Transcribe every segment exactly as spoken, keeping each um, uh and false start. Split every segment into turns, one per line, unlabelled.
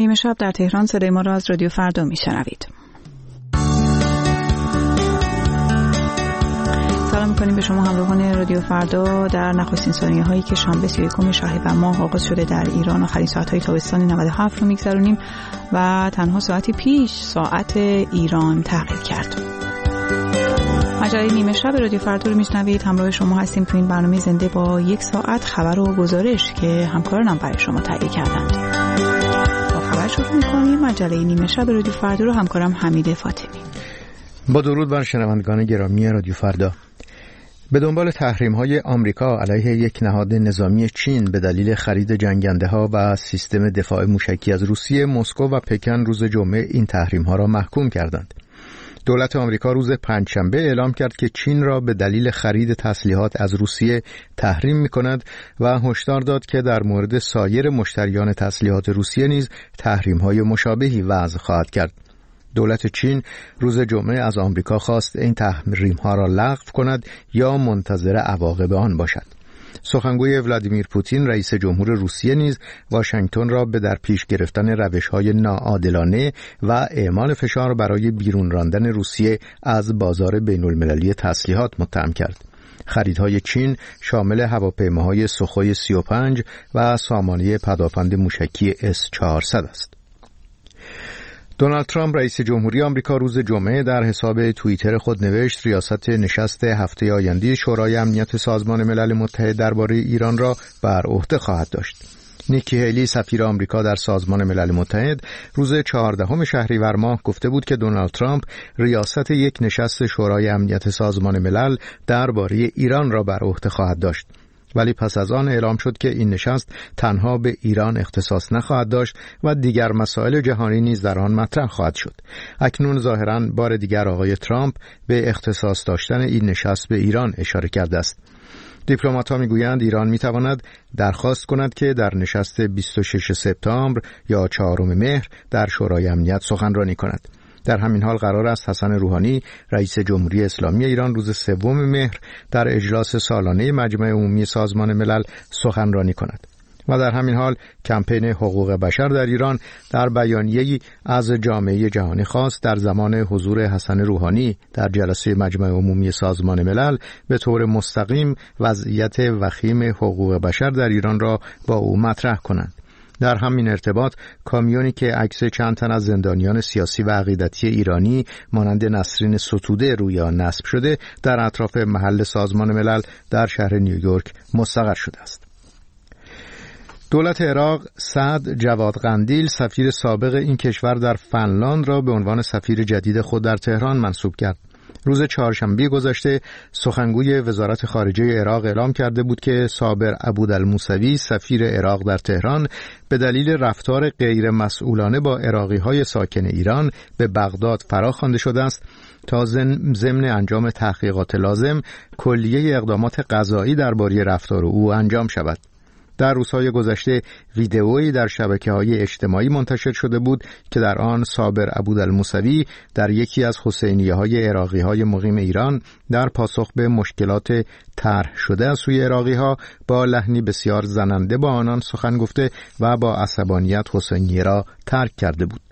نیمه شب در تهران صدای ما را از رادیو فردا میشنوید. سلام می‌کنیم به شما همراهان رادیو فردا در نخستین ثانیه هایی که شنبه سی و یکم شهریور ماه آغاز شده در ایران. آخرین ساعت‌های تابستان نود و هفت رو می‌گذرونیم و تنها ساعتی پیش ساعت ایران تغییر کرد. مجله نیمه شب رادیو فردا رو میشنوید. همراه شما هستیم تو این برنامه زنده با یک ساعت خبر و گزارش که همکارانم برای شما تهیه کردند. با خبر شروع می‌کنیم. مجله نیمه شب رادیو فردا رو همکارم حمید فاطمی.
با درود بر شنوندگان گرامی رادیو فردا. به دنبال تحریم‌های آمریکا علیه یک نهاد نظامی چین به دلیل خرید جنگنده‌ها و سیستم دفاع موشکی از روسیه، مسکو و پکن روز جمعه این تحریم‌ها را محکوم کردند. دولت آمریکا روز پنجشنبه اعلام کرد که چین را به دلیل خرید تسلیحات از روسیه تحریم می‌کند و هشدار داد که در مورد سایر مشتریان تسلیحات روسیه نیز تحریم‌های مشابهی وضع خواهد کرد. دولت چین روز جمعه از آمریکا خواست این تحریم‌ها را لغو کند یا منتظر عواقب آن باشد. سخنگوی ولادیمیر پوتین رئیس جمهور روسیه نیز واشنگتن را به در پیش گرفتن روش‌های ناعادلانه و اعمال فشار برای بیرون راندن روسیه از بازار بین‌المللی تسلیحات متهم کرد. خریدهای چین شامل هواپیماهای سوخوی سی و پنج و سامانه پدافند موشکی اس چهارصد است. دونالد ترامپ رئیس جمهوری آمریکا روز جمعه در حساب توییتر خود نوشت ریاست نشست هفته آینده شورای امنیت سازمان ملل متحد درباره ایران را بر عهده خواهد داشت. نیکی هیلی سفیر آمریکا در سازمان ملل متحد روز چهاردهم شهریور ماه گفته بود که دونالد ترامپ ریاست یک نشست شورای امنیت سازمان ملل درباره ایران را بر عهده خواهد داشت. ولی پس از آن اعلام شد که این نشست تنها به ایران اختصاص نخواهد داشت و دیگر مسائل جهانی نیز در آن مطرح خواهد شد. اکنون ظاهراً بار دیگر آقای ترامپ به اختصاص داشتن این نشست به ایران اشاره کرده است. دیپلمات‌ها می‌گویند ایران می‌تواند درخواست کند که در نشست بیست و ششم سپتامبر یا چهارم مهر در شورای امنیت سخنرانی کند. در همین حال قرار است حسن روحانی رئیس جمهوری اسلامی ایران روز سوم مهر در اجلاس سالانه مجمع عمومی سازمان ملل سخنرانی کند. و در همین حال کمپین حقوق بشر در ایران در بیانیه‌ای از جامعه جهانی خواست در زمان حضور حسن روحانی در جلسه مجمع عمومی سازمان ملل به طور مستقیم وضعیت وخیم حقوق بشر در ایران را با او مطرح کنند. در همین ارتباط کامیونی که عکس چند تن از زندانیان سیاسی و عقیدتی ایرانی مانند نسرین ستوده روی آن نصب شده در اطراف محل سازمان ملل در شهر نیویورک مستقر شده است. دولت عراق سعد جواد قندیل سفیر سابق این کشور در فنلاند را به عنوان سفیر جدید خود در تهران منصوب کرد. روز چهارشنبه گذشته سخنگوی وزارت خارجه عراق اعلام کرده بود که صابر عبودالموسوی سفیر عراق در تهران به دلیل رفتار غیر مسئولانه با عراقی‌های ساکن ایران به بغداد فراخوانده شده است تا ضمن انجام تحقیقات لازم کلیه اقدامات قضایی درباره رفتار او انجام شود. در روزهای گذشته ویدئویی در شبکه‌های اجتماعی منتشر شده بود که در آن صابر عبودالموسوی در یکی از حسینیه‌های عراقی‌های مقیم ایران در پاسخ به مشکلات طرح شده از سوی عراقی‌ها با لحنی بسیار زننده با آنان سخن گفته و با عصبانیت حسینیه را ترک کرده بود.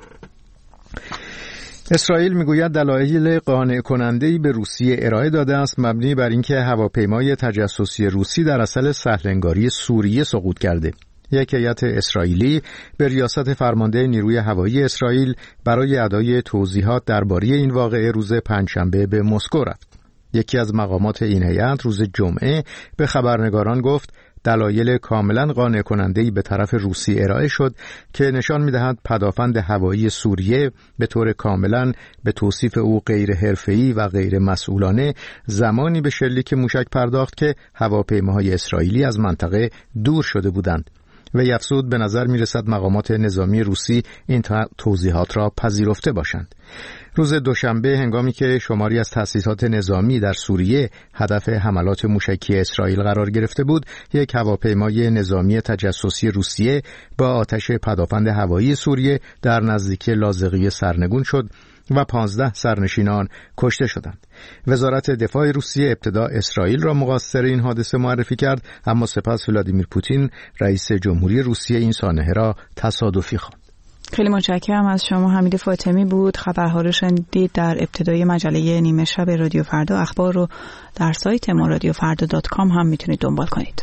اسرائیل میگوید دلایل قانع کننده‌ای به روسیه ارائه داده است مبنی بر اینکه هواپیمای تجسسی روسی در اصل سهل‌انگاری سوریه سقوط کرده. یک هیئت اسرائیلی به ریاست فرمانده نیروی هوایی اسرائیل برای ادای توضیحات درباره این واقعه روز پنجشنبه به مسکو رفت. یکی از مقامات این هیئت روز جمعه به خبرنگاران گفت دلایل کاملا قانع کننده‌ای به طرف روسی ارائه شد که نشان می‌دهد پدافند هوایی سوریه به طور کاملا به توصیف او غیر حرفه‌ای و غیر مسئولانه زمانی به شلیک موشک پرداخت که هواپیماهای اسرائیلی از منطقه دور شده بودند. و افزود به نظر می‌رسد مقامات نظامی روسی این توضیحات را پذیرفته باشند. روز دوشنبه هنگامی که شماری از تأسیسات نظامی در سوریه هدف حملات موشکی اسرائیل قرار گرفته بود، یک هواپیمای نظامی تجسسی روسیه با آتش پدافند هوایی سوریه در نزدیکی لاذقیه سرنگون شد و پانزده سرنشین آن کشته شدند. وزارت دفاع روسیه ابتدا اسرائیل را مقصر این حادثه معرفی کرد، اما سپس ولادیمیر پوتین رئیس جمهوری روسیه این سانحه را تصادفی خواند.
خیلی متشکرم از شما. حمید فاطمی بود. خبرها رو شنیدید در ابتدای مجله نیمه شب رادیو فردا. اخبار رو در سایت ما رادیو فردا دات کام هم میتونید دنبال کنید.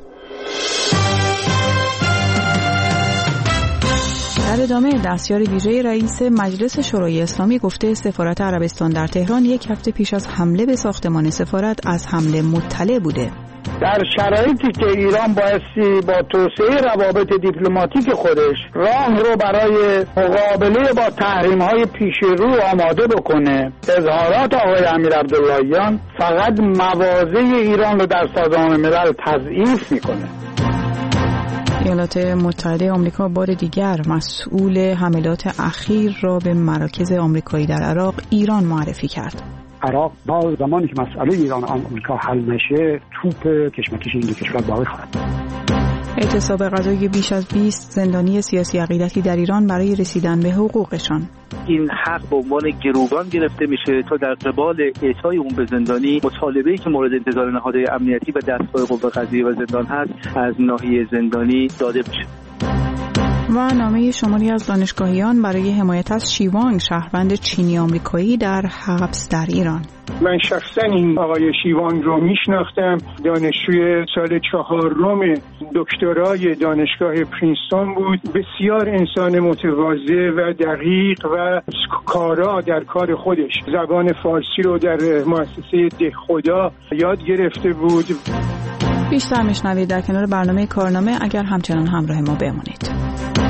در ادامه دستیار ویژه رئیس مجلس شورای اسلامی گفته سفارت عربستان در تهران یک هفته پیش از حمله به ساختمان سفارت از حمله مطلع بوده.
در شرایطی که ایران بایستی با توسعه روابط دیپلماتیک خودش راه رو برای مقابله با تحریم‌های پیش رو آماده بکنه، اظهارات آقای امیر عبداللهیان فقط مواضع ایران رو در سازمان ملل تضعیف میکنه.
ایالات متحده آمریکا بار دیگر مسئول حملات اخیر را به مراکز آمریکایی در عراق ایران معرفی کرد.
عراق با زمانی که مسئله ایران و آمریکا حل نشه، توپ کشمکش این دو کشور باقی خواهد.
اعتصاب غذایی بیش از بیست زندانی سیاسی عقیدتی در ایران برای رسیدن به حقوقشان.
این حق به عنوان گروگان گرفته میشه تا در قبال اعطای اون به زندانی مطالبه‌ای که مورد انتظار نهادهای امنیتی و دستگاه قوه قضاییه و زندان هست از ناحیه زندانی داده بشه.
و نامه شماری از دانشگاهیان برای حمایت از شیوانگ، شهروند چینی آمریکایی در حبس در ایران.
من شخصا این آقای شیوانگ رو میشناختم، دانشجوی سال چهارم دکترای دانشگاه پرینستون بود. بسیار انسان متواضع و دقیق و کارا در کار خودش. زبان فارسی رو در مؤسسه دهخدا یاد گرفته بود.
بیشتر میشنوید در کنار برنامه کارنامه اگر همچنان همراه ما بمونید.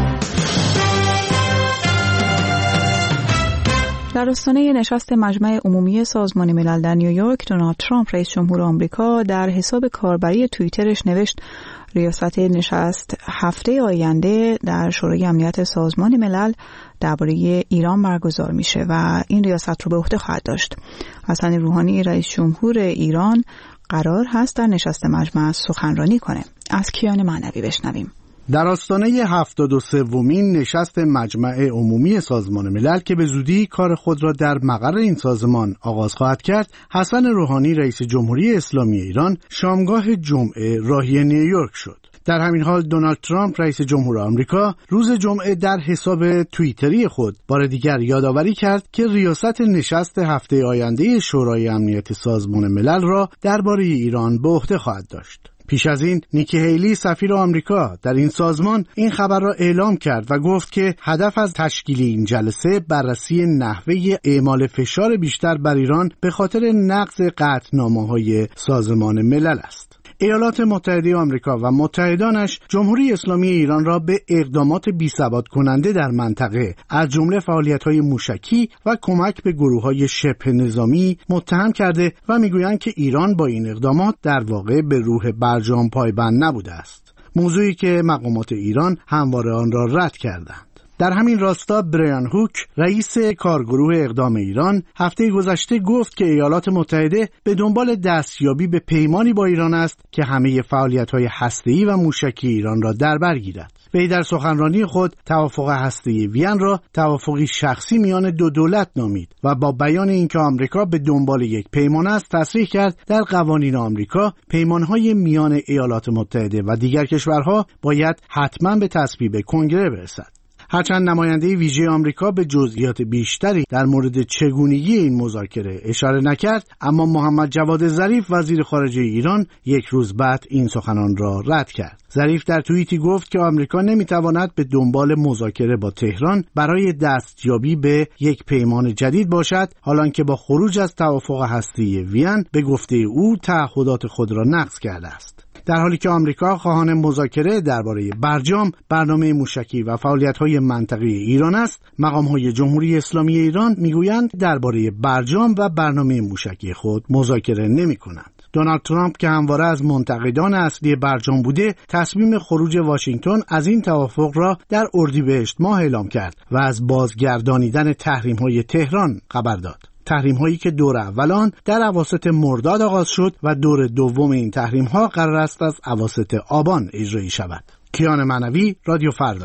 در آستانه نشست مجمع عمومی سازمان ملل در نیویورک، دونالد ترامپ رئیس جمهور آمریکا در حساب کاربری توییترش نوشت ریاست نشست هفته آینده در شورای امنیت سازمان ملل درباره ایران برگزار میشه و این ریاست رو به عهده خواهد داشت. حسن روحانی رئیس جمهور ایران قرار هست در نشست مجمع سخنرانی کنه. از کیان معنوی بشنویم.
در آستانه هفتاد و سومین نشست مجمع عمومی سازمان ملل که به زودی کار خود را در مقر این سازمان آغاز خواهد کرد، حسن روحانی رئیس جمهوری اسلامی ایران شامگاه جمعه راهی نیویورک شد. در همین حال دونالد ترامپ رئیس جمهور آمریکا روز جمعه در حساب توییتری خود بار دیگر یادآوری کرد که ریاست نشست هفته آینده شورای امنیت سازمان ملل را درباره ایران به عهده خواهد داشت. پیش از این نیکی هیلی سفیر آمریکا در این سازمان این خبر را اعلام کرد و گفت که هدف از تشکیل این جلسه بررسی نحوه اعمال فشار بیشتر بر ایران به خاطر نقض قطعنامه‌های سازمان ملل است. ایالات متحده آمریکا و متحدانش جمهوری اسلامی ایران را به اقدامات بی‌ثبات کننده در منطقه از جمله فعالیت‌های موشکی و کمک به گروه‌های شبه نظامی متهم کرده و می‌گویند که ایران با این اقدامات در واقع به روح برجام پایبند نبوده است. موضوعی که مقامات ایران همواره آن را رد کردند. در همین راستا بریان هوک رئیس کارگروه اقدام ایران هفته گذشته گفت که ایالات متحده به دنبال دستیابی به پیمانی با ایران است که همه فعالیت‌های هسته‌ای و موشکی ایران را در بر گیرد. وی در سخنرانی خود توافق هسته‌ای وین را توافقی شخصی میان دو دولت نامید و با بیان اینکه آمریکا به دنبال یک پیمان است تصریح کرد در قوانین آمریکا پیمان‌های میان ایالات متحده و دیگر کشورها باید حتماً به تصویب کنگره برسد. هرچند نماینده ویژه آمریکا به جزئیات بیشتری در مورد چگونگی این مذاکره اشاره نکرد، اما محمد جواد ظریف وزیر خارجه ایران یک روز بعد این سخنان را رد کرد. ظریف در توییتی گفت که آمریکا نمیتواند به دنبال مذاکره با تهران برای دستیابی به یک پیمان جدید باشد، حالانکه با خروج از توافق هسته‌ای وین به گفته او تعهدات خود را نقض کرده است. در حالی که آمریکا خواهان مذاکره درباره برجام، برنامه موشکی و فعالیت‌های منطقه‌ای ایران است، مقام‌های جمهوری اسلامی ایران می‌گویند درباره برجام و برنامه موشکی خود مذاکره نمی‌کنند. دونالد ترامپ که همواره از منتقدان اصلی برجام بوده، تصمیم خروج واشنگتن از این توافق را در اردیبهشت ماه اعلام کرد و از بازگردانیدن تحریم‌های تهران خبر داد. تحریم هایی که دور اولان در اواسط مرداد آغاز شد و دور دوم این تحریم ها قرار است از اواسط آبان اجرایی شود. کیان معنوی، رادیو فردا.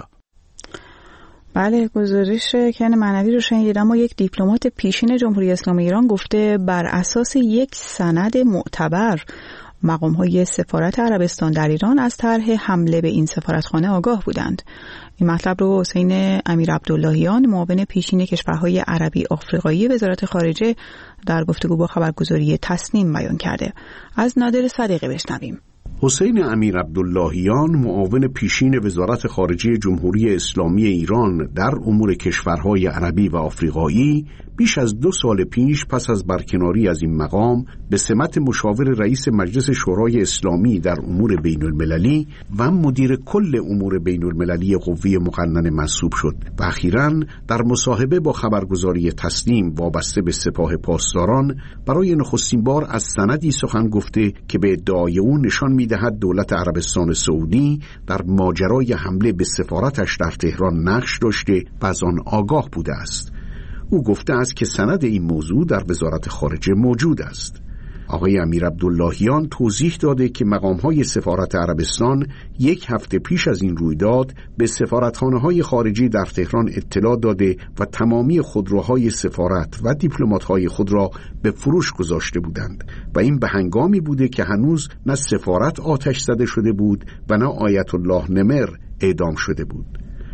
بله، گزارش کیان معنوی رو شنیدید. اما یک دیپلمات پیشین جمهوری اسلامی ایران گفته بر اساس یک سند معتبر مقام‌های سفارت عربستان در ایران از طرح حمله به این سفارتخانه آگاه بودند. این مطلب رو حسین امیر عبداللهیان، معاون پیشین کشورهای عربی آفریقایی وزارت خارجه، در گفتگو با خبرگزاری تسنیم بیان کرده. از نادر صدیقی بشنویم.
حسین امیر عبداللهیان، معاون پیشین وزارت خارجه جمهوری اسلامی ایران در امور کشورهای عربی و آفریقایی، بیش از دو سال پیش پس از برکناری از این مقام به سمت مشاور رئیس مجلس شورای اسلامی در امور بین المللی و مدیر کل امور بین المللی قوه مقننه منصوب شد و اخیراً در مصاحبه با خبرگزاری تسنیم وابسته به سپاه پاسداران برای نخستین بار از سندی سخن گفته که به ادعای او نشان می‌دهد دولت عربستان سعودی در ماجرای حمله به سفارتش در تهران نقش داشته و از آن آگاه بوده است. او گفته است که سند این موضوع در وزارت خارجه موجود است. آقای امیر عبداللهیان توضیح داده که مقام‌های سفارت عربستان یک هفته پیش از این رویداد به سفارتخانه‌های خارجی در تهران اطلاع داده و تمامی خودروهای سفارت و دیپلمات‌های خود را به فروش گذاشته بودند و این به هنگامی بوده که هنوز نه سفارت آتش زده شده بود و نه آیت الله نمر اعدام شده بود.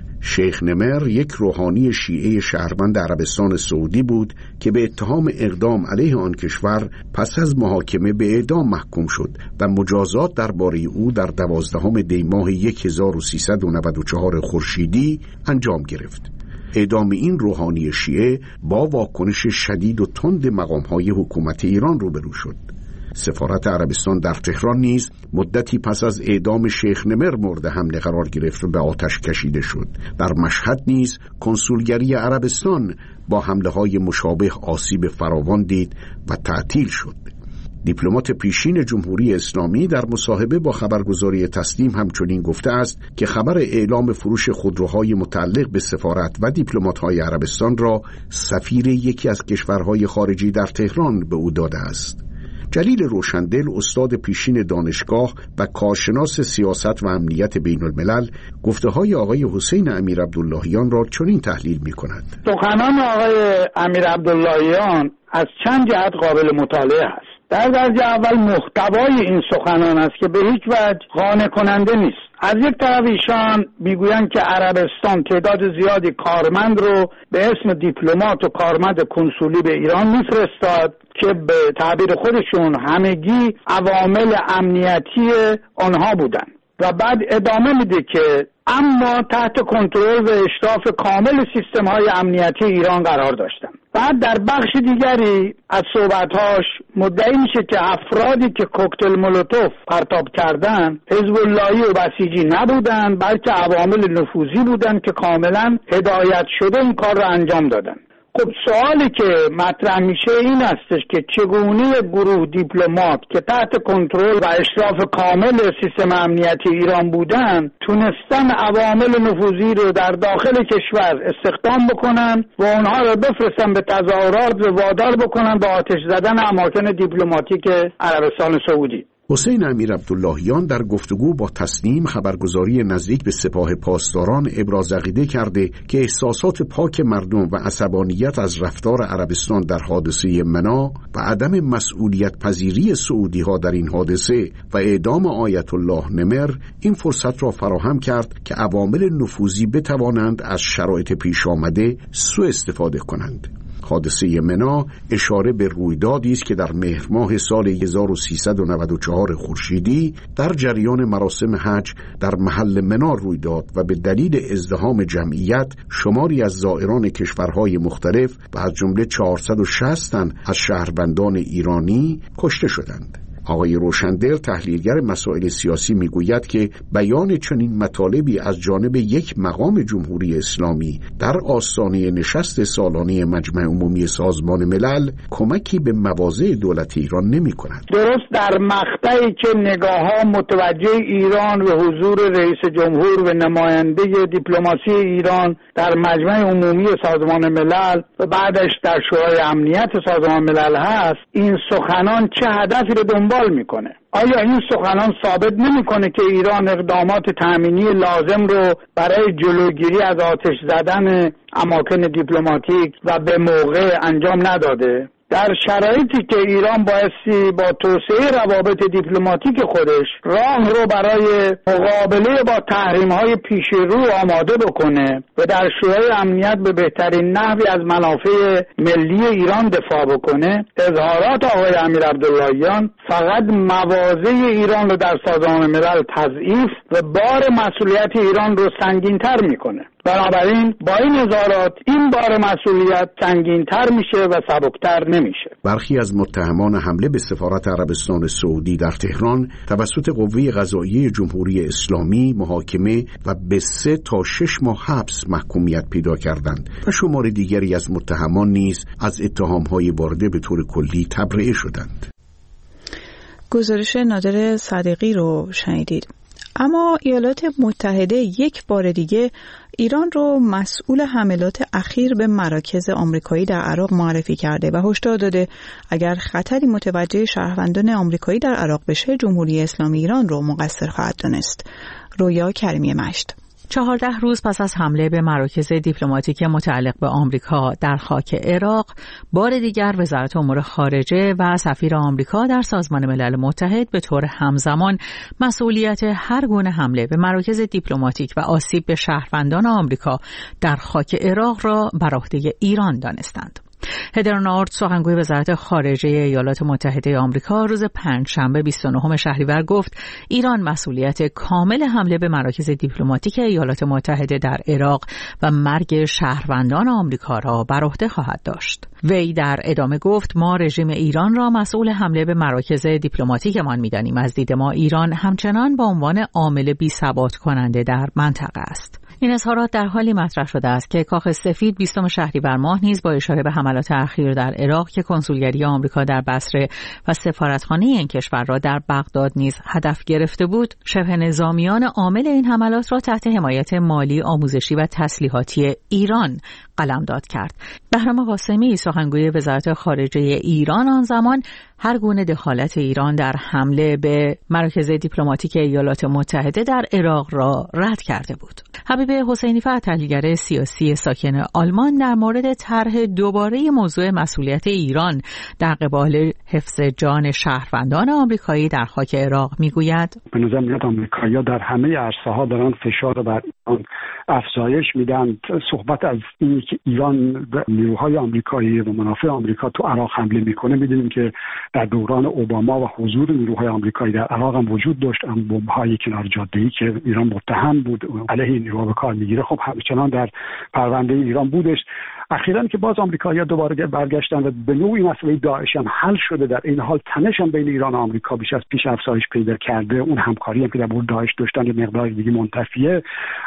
شیخ نمر یک روحانی شیعه شهروند عربستان سعودی بود که به اتهام اقدام علیه آن کشور پس از محاکمه به اعدام محکوم شد و مجازات درباره او در دوازدهم دی ماه هزار و سیصد و نود و چهار خورشیدی انجام گرفت. اعدام این روحانی شیعه با واکنش شدید و تند مقام‌های حکومت ایران روبرو شد. سفارت عربستان در تهران نیز مدتی پس از اعدام شیخ نمر مورد حمله قرار گرفت و به آتش کشیده شد. در مشهد نیز کنسولگری عربستان با حمله‌های مشابه آسیب فراوان دید و تعطیل شد. دیپلمات پیشین جمهوری اسلامی در مصاحبه با خبرگزاری تسنیم همچنین گفته است که خبر اعلام فروش خودروهای متعلق به سفارت و دیپلمات‌های عربستان را سفیر یکی از کشورهای خارجی در تهران به او داده است. جلیل روشندل، استاد پیشین دانشگاه و کارشناس سیاست و امنیت بین الملل، گفته های آقای حسین امیر عبداللهیان را چنین تحلیل می کند.
سخنان آقای امیر عبداللهیان از چند جهت قابل مطالعه است. در درجه اول محتوای این سخنان است که به هیچ وجه قانع کننده نیست. از یک طرف ایشان میگویند که عربستان تعداد زیادی کارمند رو به اسم دیپلمات و کارمند کنسولی به ایران میفرستاد که به تعبیر خودشون همگی عوامل امنیتی آنها بودند و بعد ادامه میده که اما تحت کنترل و اشراف کامل سیستم‌های امنیتی ایران قرار داشتند. بعد در بخش دیگری از صحبت‌هاش مدعی میشه که افرادی که کوکتل مولوتوف پرتاب کردن حزب اللهی و بسیجی نبودند، بلکه عوامل نفوذی بودند که کاملا هدایت شده این کار رو انجام دادن. خب سوالی که مطرح میشه این استش که چگونه گروه دیپلمات که تحت کنترل و اشراف کامل سیستم امنیتی ایران بودن تونستن عوامل نفوذی رو در داخل کشور استخدام بکنن و اونها رو بفرستن به تظاهرات و وادار بکنن به آتش زدن اماکن دیپلماتیک عربستان سعودی.
حسین امیر عبداللهیان در گفتگو با تسنیم، خبرگزاری نزدیک به سپاه پاسداران، ابراز عقیده کرده که احساسات پاک مردم و عصبانیت از رفتار عربستان در حادثه منا و عدم مسئولیت پذیری سعودی ها در این حادثه و اعدام آیت الله نمر این فرصت را فراهم کرد که عوامل نفوذی بتوانند از شرایط پیش آمده سوء استفاده کنند. حادثه منا اشاره به رویدادی است که در مهر ماه سال هزار و سیصد و نود و چهار خورشیدی در جریان مراسم حج در محل منا روی داد و به دلیل ازدحام جمعیت شماری از زائران کشورهای مختلف و از جمله چهارصد و شصت تن از شهروندان ایرانی کشته شدند. آقای روشندل، تحلیلگر مسائل سیاسی، میگوید که بیان چنین مطالبی از جانب یک مقام جمهوری اسلامی در آستانه نشست سالانه مجمع عمومی سازمان ملل کمکی به مواضع دولت ایران نمی کند.
درست در مقطعی که نگاه‌ها متوجه ایران و حضور رئیس جمهور و نماینده دیپلماسی ایران در مجمع عمومی سازمان ملل و بعدش در شورای امنیت سازمان ملل هست، این سخنان چه هدفی رو دنبال میکنه؟ آیا این سخنان ثابت نمیکنه که ایران اقدامات تأمینی لازم رو برای جلوگیری از آتش زدن اماکن دیپلماتیک و به موقع انجام نداده؟ در شرایطی که ایران بایستی با توسعه روابط دیپلماتیک خودش راه رو برای مقابله با تحریم‌های پیش رو آماده بکنه و در شورای امنیت به بهترین نحوی از منافع ملی ایران دفاع بکنه، اظهارات آقای امیر عبداللهیان فقط مواضع ایران رو در سازمان ملل تضعیف و بار مسئولیت ایران رو سنگین‌تر میکنه. بنابراین با این اظهارات این بار مسئولیت سنگین‌تر میشه و سبکتر نمیشه.
برخی از متهمان حمله به سفارت عربستان سعودی در تهران توسط قوه قضاییه جمهوری اسلامی محاکمه و به سه تا شش ماه حبس محکومیت پیدا کردند و شمار دیگری از متهمان نیز از اتهام‌های وارده به طور کلی تبرئه شدند.
گزارش نادر صدیقی رو شنیدید. اما ایالات متحده یک بار دیگه ایران رو مسئول حملات اخیر به مراکز آمریکایی در عراق معرفی کرده و هشدار داده اگر خطری متوجه شهروندان آمریکایی در عراق بشه، جمهوری اسلامی ایران رو مقصر خواهد دانست. رویا کریمی مشت.
چهارده روز پس از حمله به مراکز دیپلماتیک متعلق به آمریکا در خاک عراق، بار دیگر وزارت امور خارجه و سفیر آمریکا در سازمان ملل متحد به طور همزمان مسئولیت هر گونه حمله به مراکز دیپلماتیک و آسیب به شهروندان آمریکا در خاک عراق را بر عهده ایران دانستند. هدر نارد، سخنگوی وزارت خارجه ایالات متحده آمریکا، روز پنجشنبه بیست و نهم شهریور گفت ایران مسئولیت کامل حمله به مراکز دیپلماتیک ایالات متحده در عراق و مرگ شهروندان آمریکا را بر عهده خواهد داشت. وی در ادامه گفت ما رژیم ایران را مسئول حمله به مراکز دیپلماتیکمان می‌دانیم. از دید ما ایران همچنان به عنوان عامل بی‌ثبات کننده در منطقه است. این اظهارات در حالی مطرح شده است که کاخ سفید بیستم شهریور ماه نیز با اشاره به حملات اخیر در عراق که کنسولگری آمریکا در بصره و سفارتخانه این کشور را در بغداد نیز هدف گرفته بود، شبه نظامیان عامل این حملات را تحت حمایت مالی، آموزشی و تسلیحاتی ایران قلمداد کرد. بهرام قاسمی، سخنگوی وزارت خارجه ایران، آن زمان هر گونه دخالت ایران در حمله به مراکز دیپلماتیک ایالات متحده در عراق را رد کرده بود. حبیب حسینی فر، تحلیلگر سیاسی ساکن آلمان، در مورد طرح دوباره موضوع مسئولیت ایران در قبال حفظ جان شهروندان آمریکایی در خاک عراق میگوید:
به نظر میاد آمریکایی‌ها در همه عرصه‌ها دارن فشار بر ایران افزایش میدن. صحبت از این که ایران به نیروهای آمریکایی و منافع آمریکا تو عراق حمله میکنه، میدونیم که در دوران اوباما و حضور نیروهای آمریکایی در عراق هم وجود داشت، هم بمب‌های کنار جاده‌ای که ایران متهم بود علیه نیروها به کار میگیره، خب همچنان در پرونده ایران بودش. اخیراً که باز آمریکایی‌ها دوباره برگشتن و به نوعی مسئله داعش هم حل شده، در این حال تنش هم بین ایران و آمریکا بیش از پیش افزایش پیدا کرده. اون همکاری هم که در مورد داعش داشتن یه مقدار دیگه منتفیه.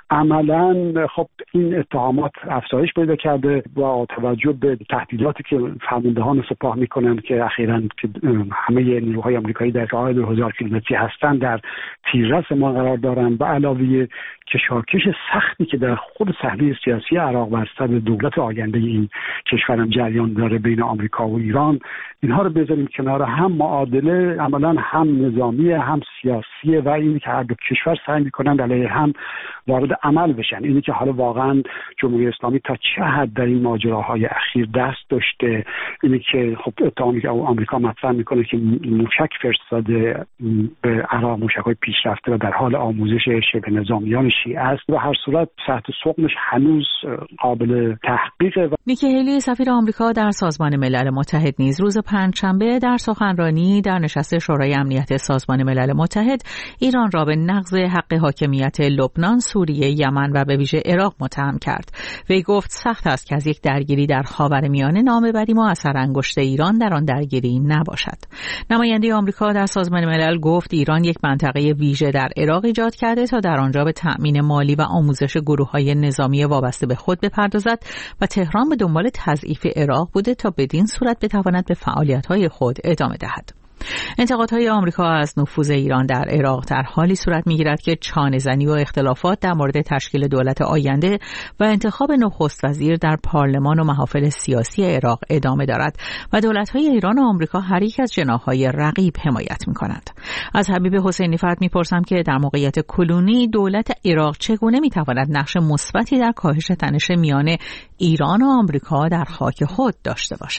عملاً خب این اتهامات افزایش پیدا کرده با توجه به تهدیداتی که فرماندهان سپاه میکنن که اخیراً که همه نیروهای آمریکایی در راه دو هزار کیلومتری هستن در تیررس ما قرار دارن، و علاوه کشاکش سختی که در خود صحنه سیاسی عراق بر سر دولت آینده این کشورم جریان داره بین آمریکا و ایران، اینها رو بذاریم کنار هم، معادله عملاً هم نظامی هم سیاسیه و اینی که هر دو کشور سعی میکنن علیه هم وارد عمل بشن. اینی که حالا واقعا جمهوری اسلامی تا چه حد در این ماجراهای اخیر دست داشته، اینی که خب اتهامی که آمریکا مطرح میکنه که موشک فرستاده به عراق، موشک‌های پیشرفته و در حال آموزش شبه نظامیان شیعه است، و هر صورت سطح سقمش هنوز قابل تحقیقه.
نیکی هیلی، سفیر آمریکا در سازمان ملل متحد، نیز روز پنجشنبه در سخنرانی در نشست شورای امنیت سازمان ملل متحد ایران را به نقض حق حاکمیت لبنان، سوریه، یمن و به ویژه عراق متهم کرد. وی گفت سخت است که از یک درگیری در خاورمیانه نام ببریم و اثر انگشت ایران در آن درگیری نباشد. نماینده آمریکا در سازمان ملل گفت ایران یک منطقه ویژه در عراق ایجاد کرده تا در آنجا به تأمین مالی و آموزش گروه‌های نظامی وابسته به خود بپردازد و تهران به دنبال تضعیف عراق بوده تا بدین صورت بتواند به فعالیت‌های خود ادامه دهد. انتقادهای آمریکا از نفوذ ایران در عراق در حالی صورت می‌گیرد که چانه‌زنی و اختلافات در مورد تشکیل دولت آینده و انتخاب نخست وزیر در پارلمان و محافل سیاسی عراق ادامه دارد و دولت‌های ایران و آمریکا هر یک از جناح‌های رقیب حمایت می‌کنند. از حبیب حسینی فر می‌پرسم که در موقعیت کنونی دولت عراق چگونه می‌تواند نقش مثبتی در کاهش تنش میان ایران و آمریکا در خاک خود داشته باشد؟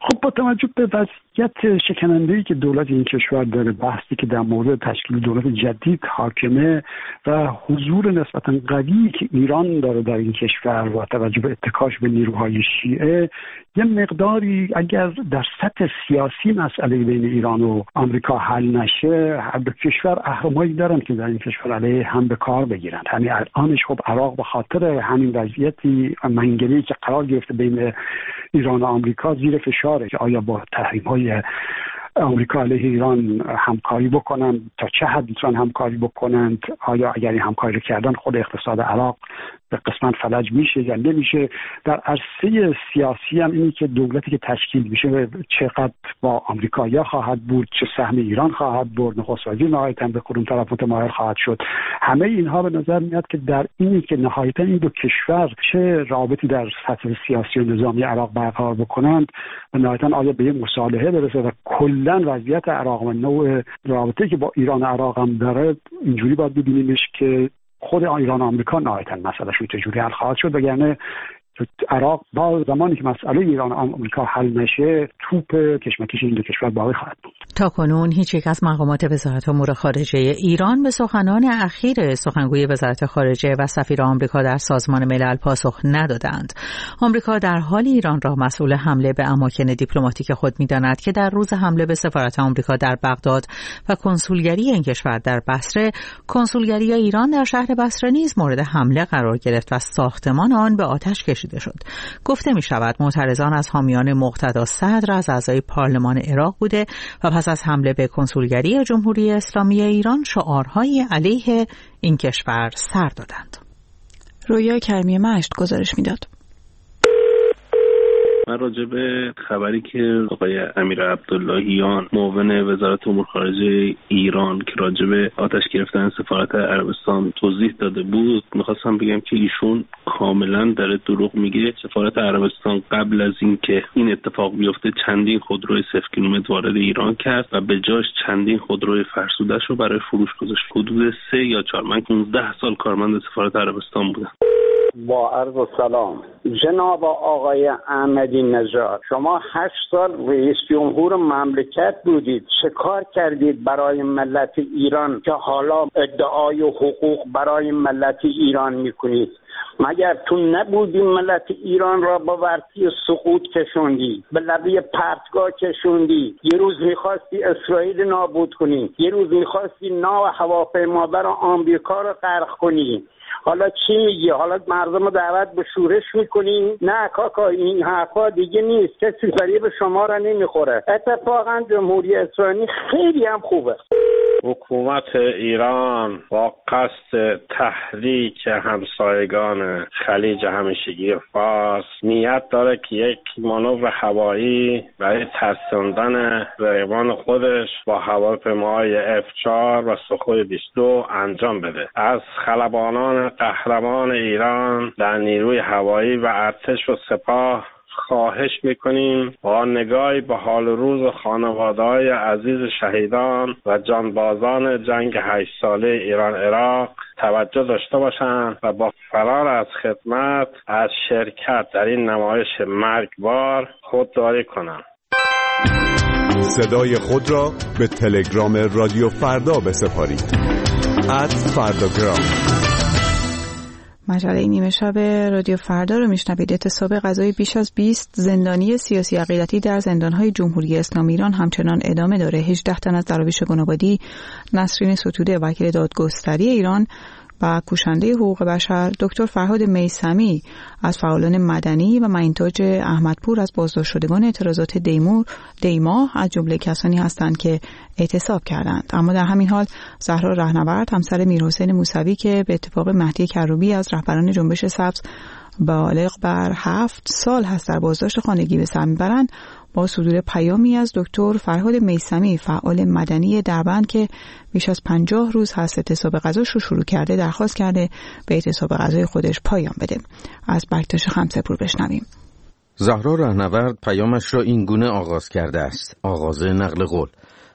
خب با توجه به وضعیت شکننده‌ای که دولت این کشور داره، بحثی که در مورد تشکیل دولت جدید حاکمه و حضور نسبتاً قوی که ایران داره در این کشور و توجه به اتکاش به نیروهای شیعه، یه مقداری اگر در سطح سیاسی مسئله بین ایران و آمریکا حل نشه، هر دو کشور اهرمایی دارن که در این کشور علیه هم به کار بگیرن. همین الانش خب عراق به خاطر همین وضعیتی منگنه‌ای که قرار گرفته بین ایران و آمریکا زیر فشاره که آیا با تحریم‌های آمریکا علیه ایران همکاری بکنن، تا چه حد میتونن همکاری بکنند، آیا اگر این همکاری کردن خود اقتصاد عراق به قسمت فلج میشه یا نمیشه. در عرصه سیاسی هم اینی که دولتی که تشکیل میشه چقدر با آمریکایی‌ها خواهد بود، چه سهم ایران خواهد برد، نخست وزیر نهایتاً به کدوم طرف متمایل خواهد شد. همه اینها به نظر میاد که در اینی که نهایتاً این دو کشور چه رابطی در سطح سیاسی و نظامی عراق برقرار بکنند و نهایتاً آیا به یک مصالحه برسه و کلاً وضعیت عراق و نوع رابطه‌ای که با ایران و عراق هم داره اینجوری باید ببینیمش که خود ایران و آمریکا نهایتاً مسئله‌شون چجوری حل خواهد شد، وگرنه عراق با زمانی که مسئله ایران و آمریکا حل نشه توپ کشمکش این دو کشور باقی خواهد بود.
تا کنون هیچ یک از مقامات وزارت امور خارجه ایران به سخنان اخیر سخنگوی وزارت خارجه و سفیر آمریکا در سازمان ملل پاسخ ندادند. آمریکا در حال ایران را مسئول حمله به اماکن دیپلماتیک خود می‌داند که در روز حمله به سفارت آمریکا در بغداد و کنسولگری این کشور در بصره، کنسولگری ایران در شهر بصره نیز مورد حمله قرار گرفت و ساختمان آن به آتش کشید شد. گفته می شود معترضان از حامیان مقتدا صدر از اعضای پارلمان عراق بوده و پس از حمله به کنسولگری جمهوری اسلامی ایران شعارهای علیه این کشور سر دادند.
رویا کریمی مشت گزارش میداد.
من راجع به خبری که آقای امیر عبداللهیان معاون وزارت امور خارجه ایران که راجع به آتش گرفتن سفارت عربستان توضیح داده بود میخواستم بگم که ایشون کاملا داره دروغ میگه. سفارت عربستان قبل از اینکه این اتفاق بیفته چندین خودروی صفر کیلومتر وارد ایران کرد و به جاش چندین خودروی فرسودش رو برای فروش گذاشت. حدود سه یا چهار من پانزده سال کارمند سفارت عربستان بودم.
با عرض و سلام جناب آقای احمدی نژاد، شما هشت سال رئیس جمهور مملکت بودید. چه کار کردید برای ملت ایران که حالا ادعای حقوق برای ملت ایران میکنید؟ مگر تو نبودی ملت ایران را با ورطی سقوط کشوندی، به لبه پرتگاه کشوندی؟ یه روز میخواستی اسرائیل نابود کنی، یه روز میخواستی ناو هواپیمابر آمریکا را غرق کنی. حالا چی میگی؟ حالا مردم رو دعوت به شورش میکنی؟ نه کاکا، این حرفا دیگه نیست. کسی فریب شما را نمیخوره. اتفاقا جمهوری اسلامی خیلی هم خوبه.
حکومت ایران با قصد تحریک همسایگان خلیج همیشگی فارس نیت داره که یک مانور هوایی برای ترساندن رقیبان خودش با هواپیماهای اف چهار و سخوی بیست و دو انجام بده. از خلبانان قهرمان ایران در نیروی هوایی و ارتش و سپاه خواهش میکنیم با نگاهی به حال روز خانواده‌های عزیز شهیدان و جانبازان جنگ هشت ساله ایران عراق توجه داشته باشند و با فرار از خدمت از شرکت در این نمایش مرگبار خودداری کنند.
صدای خود را به تلگرام رادیو فردا بسپارید. ات فرداگرام.
مجله نیمه شب رادیو فردا رو میشنوید. اعتصاب غذای بیش از بیست زندانی سیاسی عقیدتی در زندان‌های جمهوری اسلامی ایران همچنان ادامه داره. هجده تن از دراویش گنابادی، نسرین ستوده وکیل دادگستری ایران و کوشنده حقوق بشر، دکتر فرهاد میثمی از فعالان مدنی و مهینتاج احمدپور از بازداشت شدگان اعتراضات دیمور دیما از جمله کسانی هستند که اعتصاب کردند. اما در همین حال زهرا رهنورد همسر میرحسین موسوی که به اتفاق مهدی کروبی از رهبران جنبش سبز بالغ بر هفت سال هست در بازداشت خانگی به سر میبرند، با صدور پیامی از دکتر فرهاد میثمی فعال مدنی دربند که بیش از پنجاه روز هست اعتصاب غذاش رو شروع کرده درخواست کرده به اعتصاب غذای خودش پایان بده. از بکتاش خمسه‌پور بشنویم.
زهرا رهنورد پیامش را این گونه آغاز کرده است. آغاز نقل قول: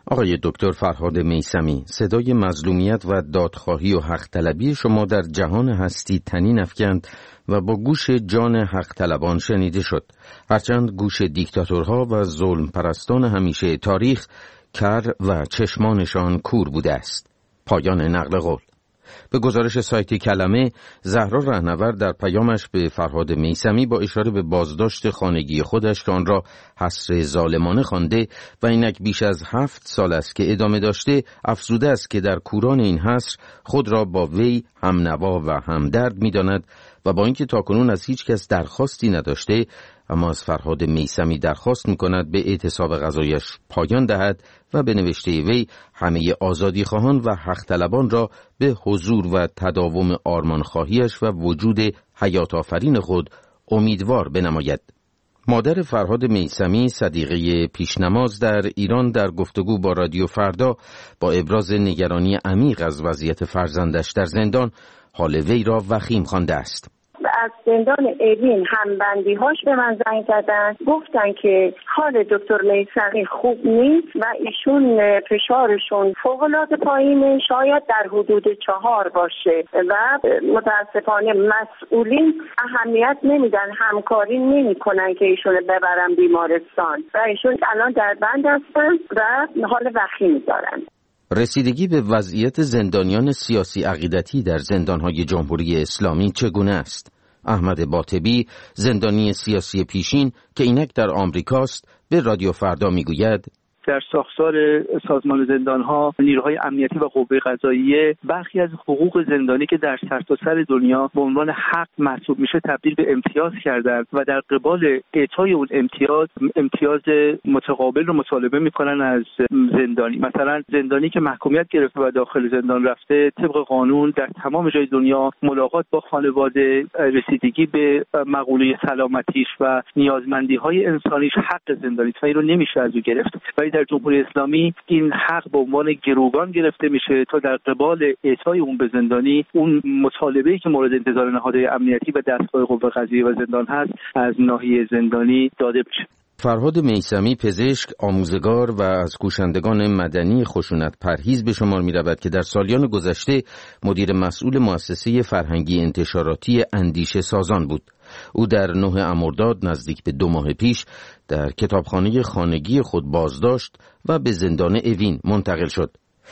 آقای دکتر فرهاد میثمی، صدای مظلومیت و دادخواهی و حق طلبی شما در جهان هستی طنین افکند و با گوش جان حق طلبان شنیده شد، هرچند گوش دیکتاتورها و ظلم پرستان همیشه تاریخ کر و چشمانشان کور بوده است. پایان نقل قول. به گزارش سایت کلمه، زهرا رهنورد در پیامش به فرهاد میثمی با اشاره به بازداشت خانگی خودش که آن را حصر ظالمانه خوانده و اینک بیش از هفت سال است که ادامه داشته، افزوده است که در کوران این حصر خود را با وی همنوا و همدرد می‌داند و با اینکه تاکنون از هیچ کس درخواستی نداشته، اما از فرهاد میثمی درخواست می‌کند به اعتصاب غذایش پایان دهد و به نوشته وی همه آزادی خواهان و حق طلبان را به حضور و تداوم آرمانخواهیش و وجود حیات آفرین خود امیدوار بنماید. مادر فرهاد میثمی، صدیقه پیشنماز در ایران، در گفتگو با رادیو فردا با ابراز نگرانی عمیق از وضعیت فرزندش در زندان، حال وی را وخیم خوانده است.
از زندان اوین همبندی هاش به من زنگ زدن، گفتن که حال دکتر میثمی خوب نیست و ایشون فشارشون فوق‌العاده پایینه، شاید در حدود چهار باشه و متاسفانه مسئولین اهمیت نمیدن، همکاری نمیکنن که ایشون ببرن بیمارستان و ایشون الان در بند هستن و حال وخیمی دارن.
رسیدگی به وضعیت زندانیان سیاسی عقیدتی در زندانهای جمهوری اسلامی چگونه است؟ احمد باطبی، زندانی سیاسی پیشین که اینک در آمریکاست، به رادیو فردا میگوید:
در ساختار سازمان زندان‌ها، نیروهای امنیتی و قوه قضاییه برخی از حقوق زندانی که در سرتاسر دنیا به عنوان حق محسوب میشه تبدیل به امتیاز کردن و در قبال اعطای اون امتیاز امتیاز متقابل رو مطالبه میکنن از زندانی. مثلا زندانی که محکومیت گرفته و داخل زندان رفته، طبق قانون در تمام جای دنیا ملاقات با خانواده، رسیدگی به مقوله سلامتیش و نیازمندی‌های انسانیش حق زندانی و این رو نمیشه از او گرفت. در جمهوری اسلامی این حق به عنوان گروگان گرفته میشه تا در قبال اعطای اون به زندانی اون مطالبه‌ای که مورد انتظار نهادهای امنیتی و دستگاه قوه قضاییه و زندان هست از ناحیه زندانی داده بشه.
فرهاد میثمی، پزشک، آموزگار و از کوشندگان مدنی خشونت پرهیز به شمار می رود که در سالیان گذشته مدیر مسئول مؤسسه فرهنگی انتشاراتی اندیشه سازان بود. او در نه مرداد نزدیک به دو ماه پیش در کتابخانه خانگی خود بازداشت و به زندان اوین منتقل شد.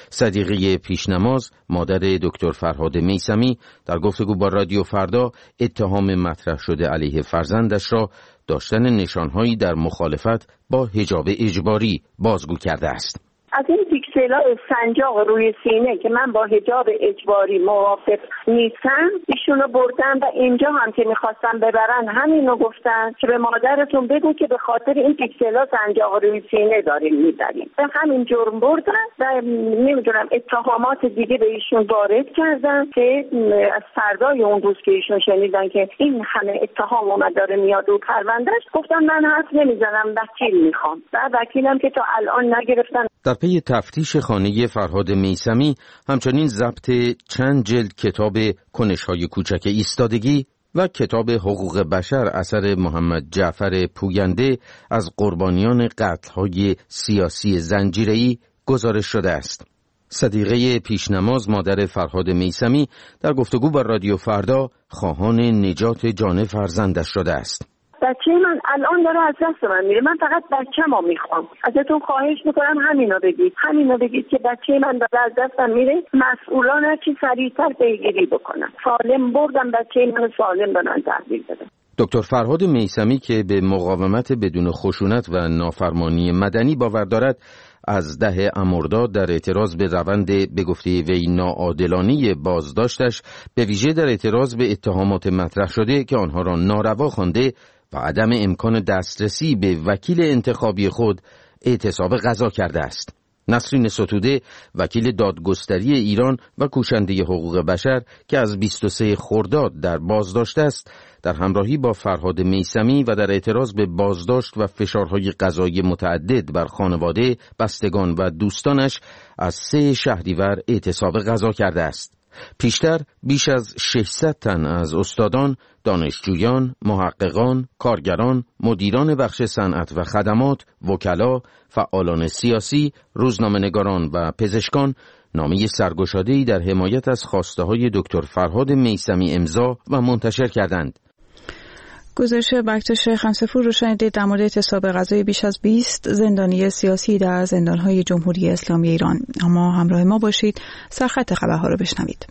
صدیقه پیشنماز، مادر دکتر فرهاد میثمی، در گفتگو با رادیو فردا اتهام مطرح شده علیه فرزندش را داشتن نشانهایی در مخالفت با حجاب اجباری بازگو کرده است.
از این پیکسل‌ها سنجاق روی سینه که من با حجاب اجباری موافق نیستم ایشونو بردن و اینجا هم که میخواستم ببرن همینو گفتن که به مادرتون بگو که به خاطر این پیکسل‌ها سنجاق روی سینه داریم میبریم. به همین جرم بردن و نمیدونم اتهامات دیگه به ایشون وارد کردن که از فردای اون روز که ایشون شنیدن که این همه اتهام اومد داره میاد و پروندهش، گفتن من حرف نمیزنم، وکیل میخوام و وکیلم که تا الان نگرفتن.
در پی تفتیش خانه فرهاد میثمی، همچنین ضبط چند جلد کتاب کنش‌های کوچک ایستادگی و کتاب حقوق بشر اثر محمد جعفر پوینده از قربانیان قتل‌های سیاسی زنجیره‌ای گزارش شده است. صدیقه پیشنماز، مادر فرهاد میثمی، در گفتگو با رادیو فردا خواهان نجات جان فرزندش شده است.
بچه من الان داره از دست من میره، من فقط بچه‌مو میخوام، ازتون خواهش میکنم همینو بگید همینو بگید که بچه من داره از دستم میره، مسئولان هرچی سریعتر پیگیری بکنن، سالم بردم بچه من سالم برن تحویل بدن.
دکتر فرهاد میثمی که به مقاومت بدون خشونت و نافرمانی مدنی باور دارد، از ده مرداد در اعتراض به روند به گفته وی ناعادلانه بازداشتش، به ویژه در اعتراض به اتهامات مطرح شده که آنها را ناروا خوانده و عدم امکان دسترسی به وکیل انتخابی خود، اعتصاب غذا کرده است. نسرین ستوده، وکیل دادگستری ایران و کوشنده حقوق بشر که از بیست و سوم خرداد در بازداشت است، در همراهی با فرهاد میثمی و در اعتراض به بازداشت و فشارهای قضایی متعدد بر خانواده، بستگان و دوستانش از سه شهریور اعتصاب غذا کرده است. پیشتر بیش از ششصد تن از استادان، دانشجویان، محققان، کارگران، مدیران بخش صنعت و خدمات، وکلا، فعالان سیاسی، روزنامه‌نگاران و پزشکان نامه سرگشاده‌ای در حمایت از خواسته‌های دکتر فرهاد میثمی امضا و منتشر کردند.
گزارش بکتش خمسه‌پور رو شنیدید در مورد اعتصاب غذای بیش از بیست زندانی سیاسی در زندان‌های جمهوری اسلامی ایران. اما همراه ما باشید، سرخط خبرها رو بشنوید.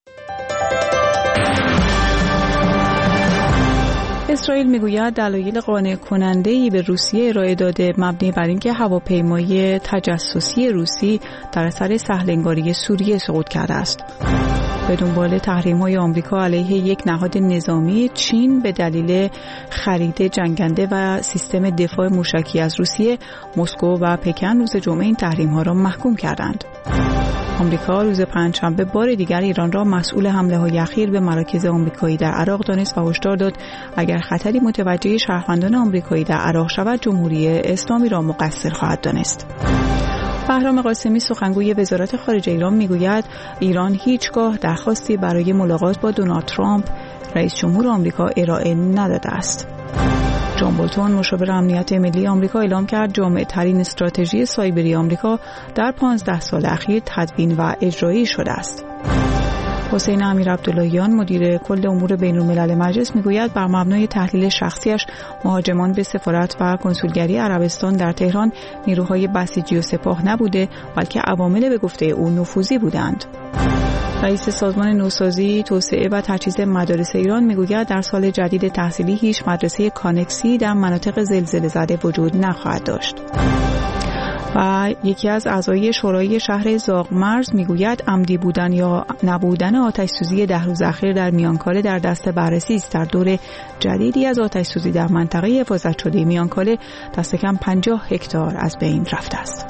اسرائیل میگوید دلایل قانع کننده‌ای به روسیه ارائه داده مبنی بر اینکه هواپیمای تجسسی روسی در اثر سهل‌انگاری سوریه سقوط کرده است. به دنبال تحریم‌های آمریکا علیه یک نهاد نظامی چین به دلیل خرید جنگنده و سیستم دفاع موشکی از روسیه، مسکو و پکن روز جمعه این تحریم‌ها را محکوم کردند. آمریکا روز پنجشنبه بار دیگر ایران را مسئول حمله‌های اخیر به مراکز آمریکایی در عراق دانست و هشدار داد اگر خطری متوجه شهروندان آمریکایی در عراق شود، جمهوری اسلامی را مقصر خواهد دانست. بهرام قاسمی سخنگوی وزارت خارجه ایران میگوید ایران هیچگاه درخواستی برای ملاقات با دونالد ترامپ رئیس جمهور آمریکا ارائه نداده است. جان بولتون مشاور امنیت ملی آمریکا اعلام کرد جامع ترین استراتژی سایبری آمریکا در پانزده سال اخیر تدوین و اجرایی شده است. حسین امیرعبداللهیان مدیر کل امور بین‌الملل مجلس میگوید بر مبنای تحلیل شخصیش مهاجمان به سفارت و کنسولگری عربستان در تهران نیروهای بسیجی و سپاه نبوده، بلکه عوامل به گفته او نفوذی بودند. رئیس سازمان نوسازی، توسعه و تجهیز مدارس ایران میگوید در سال جدید تحصیلی هیچ مدرسه کانکسی در مناطق زلزله زده وجود نخواهد داشت. و یکی از اعضای شورای شهر زاغمرز میگوید عمدی بودن یا نبودن آتش‌سوزی ده روز اخیر در میانکاله در دست بررسی است. در دور جدیدی از آتش‌سوزی در منطقه حفاظت شده میانکاله دست کم پنجاه هکتار از بین رفته است.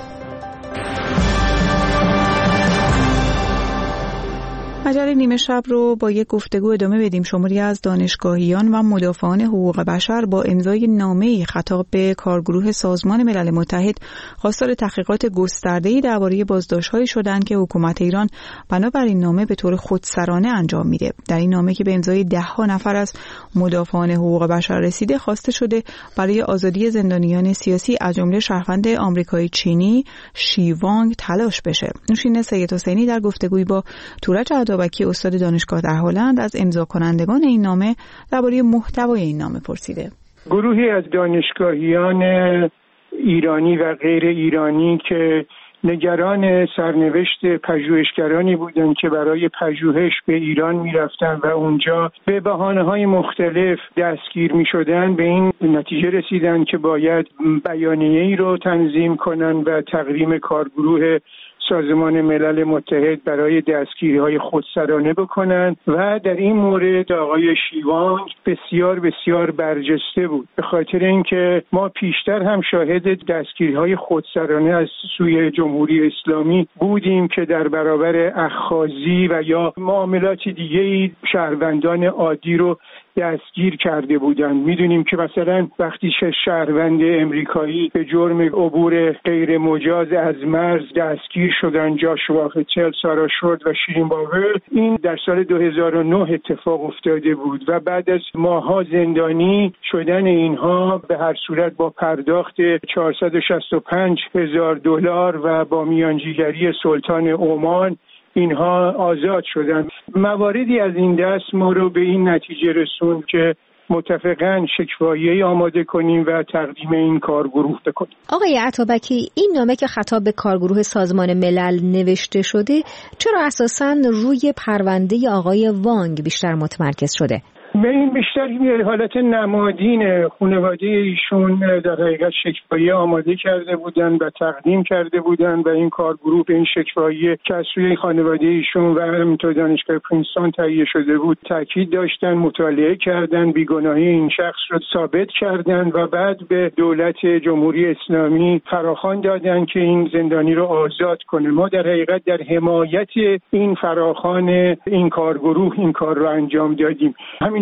مجله نیمه شب رو با یک گفتگو ادامه بدیم. شماری از دانشگاهیان و مدافعان حقوق بشر با امضای نامه‌ای خطاب به کارگروه سازمان ملل متحد خواستار تحقیقات گسترده‌ای درباره بازداشت‌هایی شدند که حکومت ایران بنابر این نامه به طور خودسرانه انجام میده. در این نامه که به امضای ده‌ها نفر از مدافعان حقوق بشر رسیده، خواسته شده برای آزادی زندانیان سیاسی از جمله شهروند آمریکایی چینی شی وانگ تلاش بشه. نوشین سید حسینی در گفتگویی با تورج بکی استاد دانشگاه در هلند از امضا کنندگان این نامه درباره محتوای این نامه پرسیده.
گروهی از دانشگاهیان ایرانی و غیر ایرانی که نگران سرنوشت پژوهشگرانی بودند که برای پژوهش به ایران می‌رفتند و اونجا به بهانه‌های مختلف دستگیر می‌شدند، به این نتیجه رسیدند که باید بیانیه‌ای رو تنظیم کنند و تقدیم کارگروه سازمان ملل متحد برای دستگیری‌های خودسرانه بکنند و در این مورد آقای شیوانگ بسیار بسیار برجسته بود، به خاطر اینکه ما پیشتر هم شاهد دستگیری‌های خودسرانه از سوی جمهوری اسلامی بودیم که در برابر اخاذی و یا معاملات دیگه‌ای شهروندان عادی رو دستگیر کرده بودند. میدونیم که مثلا وقتی چه شهروند امریکایی به جرم عبور غیر مجاز از مرز دستگیر شدن، جاشوا فتل، سارا شورد و شیرین باور، این در سال دو هزار و نه اتفاق افتاده بود و بعد از ماها زندانی شدن اینها به هر صورت با پرداخت چهارصد و شصت و پنج هزار دلار و با میانجیگری سلطان عمان اینها آزاد شدند. مواردی از این دست ما رو به این نتیجه رسوند که متفقاً شکوایه‌ای آماده کنیم و تقدیم این کارگروه بکنیم.
آقای عطابکی، این نامه که خطاب به کارگروه سازمان ملل نوشته شده چرا اساساً روی پرونده آقای وانگ بیشتر متمرکز شده؟
به این بیشتر حالت نمادین خانواده ایشون در حقیقت شکوایه آماده کرده بودن و تقدیم کرده بودن و این کارگروه به این شکوایه که از سوی خانواده ایشون و همینطور دانشگاه پرینستون تهیه شده بود تاکید داشتن، مطالعه کردن، بیگناهی این شخص رو ثابت کردن و بعد به دولت جمهوری اسلامی فراخوان دادن که این زندانی رو آزاد کنه. ما در حقیقت در حمایت این فراخوان این کارگروه این کار رو انجام دادیم. همین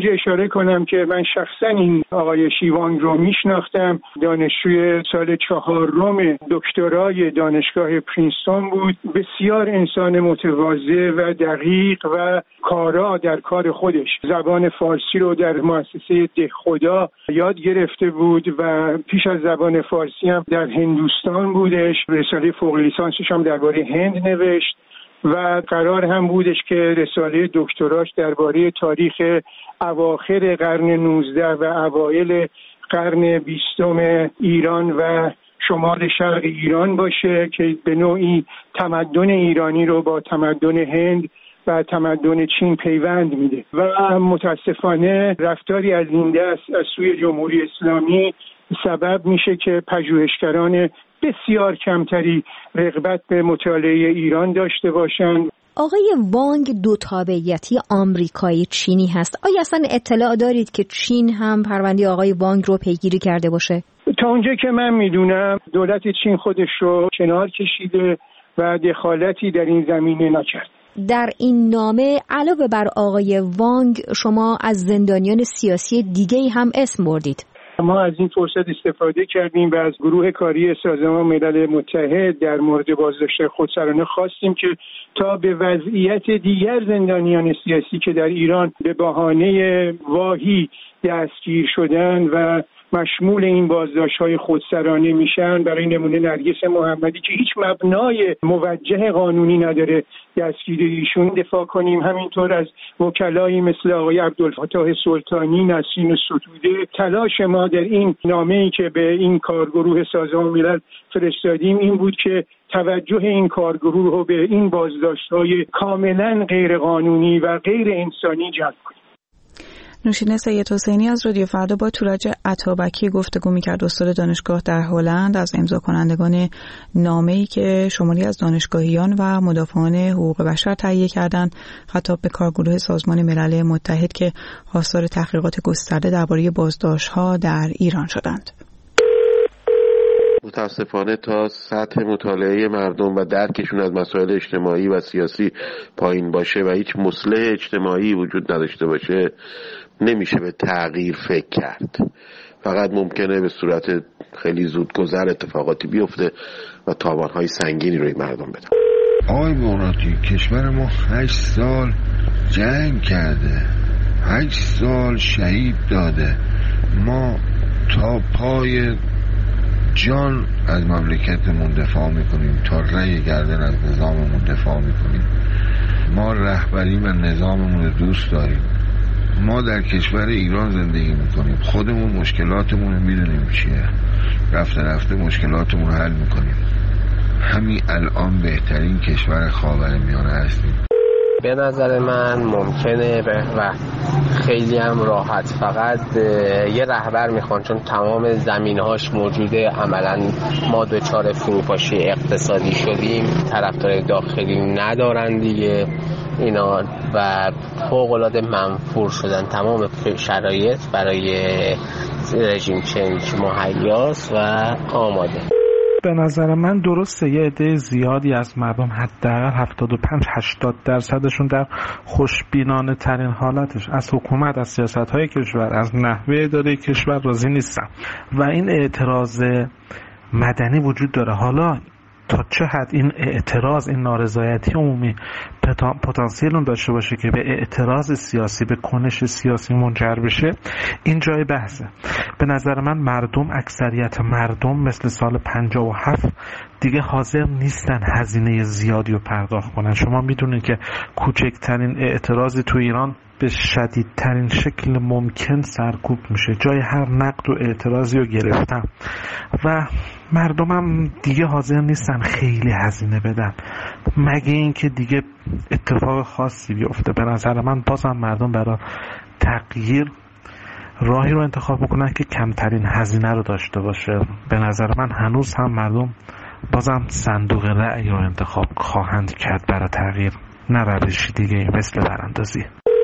اینجا اشاره کنم که من شخصا این آقای شیوانگ رو میشناختم. دانشجوی سال چهارم دکترای دانشگاه پرینستون بود. بسیار انسان متواضع و دقیق و کارا در کار خودش. زبان فارسی رو در مؤسسه دهخدا یاد گرفته بود و پیش از زبان فارسی هم در هندوستان بودش. رساله فوق لیسانسش هم درباره هند نوشت و قرار هم بودش که رساله دکتراش درباره تاریخ اواخر قرن نوزده و اوایل قرن بیستم ایران و شمال شرق ایران باشه که به نوعی تمدن ایرانی رو با تمدن هند و تمدن چین پیوند میده و متاسفانه رفتاری از این دست از سوی جمهوری اسلامی سبب میشه که پژوهشگران بسیار کمتری رغبت به مطالعه ایران داشته باشند.
آقای وانگ دو تابعیتی آمریکایی چینی هست. آیا اصلا اطلاع دارید که چین هم پرونده آقای وانگ رو پیگیری کرده باشه؟
تا اونجا که من میدونم دولت چین خودش رو کنار کشیده و دخالتی در این زمینه نکرد.
در این نامه علاوه بر آقای وانگ شما از زندانیان سیاسی دیگه‌ای هم اسم بردید.
ما از این فرصت استفاده کردیم و از گروه کاری سازمان ملل متحد در مورد بازداشت خودسرانه خواستیم که تا به وضعیت دیگر زندانیان سیاسی که در ایران به بهانه واهی دستگیر شدن و مشمول این بازداشت‌های خودسرانه میشن، برای نمونه نرگس محمدی که هیچ مبنای موجه قانونی نداره دستگیری ایشون دفاع کنیم. همینطور از وکلایی مثل آقای عبدالفتاح سلطانی، نسرین ستوده. تلاش ما در این نامه‌ای که به این کارگروه سازمان ملل فرستادیم این بود که توجه این کارگروه رو به این بازداشت‌های کاملا غیر قانونی و غیر انسانی جلب کنیم.
نوشین سید حسینی از رادیو فردا با تورج عطابکی گفتگو می‌کرد، استاد دانشگاه در هلند، از امضا کنندگان نامه‌ای که شماری از دانشگاهیان و مدافعان حقوق بشر تهیه کردند خطاب به کارگروه سازمان ملل متحد که خواستار تحقیقات گسترده درباره بازداشت‌ها در ایران شدند.
متاسفانه تا سطح مطالعه مردم و درکشون از مسائل اجتماعی و سیاسی پایین باشه و هیچ مصلح اجتماعی وجود نداشته باشه نمیشه به تغییر فکر کرد. فقط ممکنه به صورت خیلی زودگذر اتفاقاتی بیفته و تاوانهای سنگینی روی مردم بده.
آقای بغراتی، کشور ما هشت سال جنگ کرده، هشت سال شهید داده. ما تا پای جان از مملکتمون دفاع میکنیم، تا رأی گردن از نظاممون دفاع میکنیم. ما رهبری و نظاممون رو دوست داریم. ما در کشور ایران زندگی میکنیم، خودمون مشکلاتمون رو میدونیم چیه، رفته رفته مشکلاتمون رو حل میکنیم. همین الان بهترین کشور خاورمیانه هستیم.
به نظر من ممکنه و خیلی هم راحت، فقط یه رهبر میخوان، چون تمام زمینهاش موجوده. عملا ما دچار فروپاشی اقتصادی شدیم، طرفدار داخلی ندارن دیگه اینا و فوق‌العاده منفور شدن. تمام شرایط برای رژیم چنج مهیاست و آماده.
به نظر من درسته یه عده زیادی از مردم، حداقل هفتاد و پنج هشتاد درصدشون در خوشبینانه ترین حالتش از حکومت، از سیاست‌های کشور، از نحوه اداره کشور راضی نیستن و این اعتراض مدنی وجود داره. حالا تا چه حد این اعتراض، این نارضایتی عمومی پتانسیل اون داشته باشه که به اعتراض سیاسی، به کنش سیاسی منجر بشه، این جای بحثه. به نظر من مردم، اکثریت مردم مثل سال پنجاه و هفت دیگه حاضر نیستن هزینه زیادی رو پرداخت کنن. شما میدونید که کوچکترین اعتراضی تو ایران به شدیدترین شکل ممکن سرکوب میشه. جای هر نقد و اعتراضی رو گرفتم و مردمم دیگه حاضر نیستن خیلی هزینه بدن، مگه اینکه دیگه اتفاق خاصی بیفته. به نظر من بازم مردم برای تغییر راهی رو انتخاب بکنن که کمترین هزینه رو داشته باشه. به نظر من هنوز هم مردم بازم صندوق رأی رو انتخاب خواهند کرد برای تغییر، نه روشی دیگه مثل براندازی.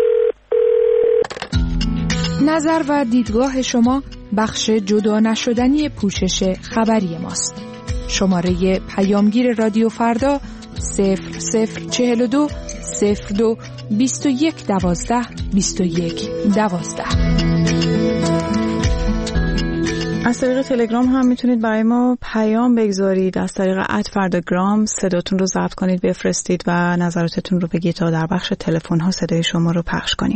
نظر و دیدگاه شما بخش جدا نشدنی پوشش خبری ماست. شماره پیامگیر رادیو فردا صفر صفر چهل و دو صفر دو بیست و یک دوازده بیست و یک دوازده.
از طریق تلگرام هم میتونید برای ما پیام بگذارید. از طریق ات فرداگرام صداتون رو ضبط کنید بفرستید و نظراتتون رو بگید تا در بخش تلفن ها صدای شما رو پخش کنیم.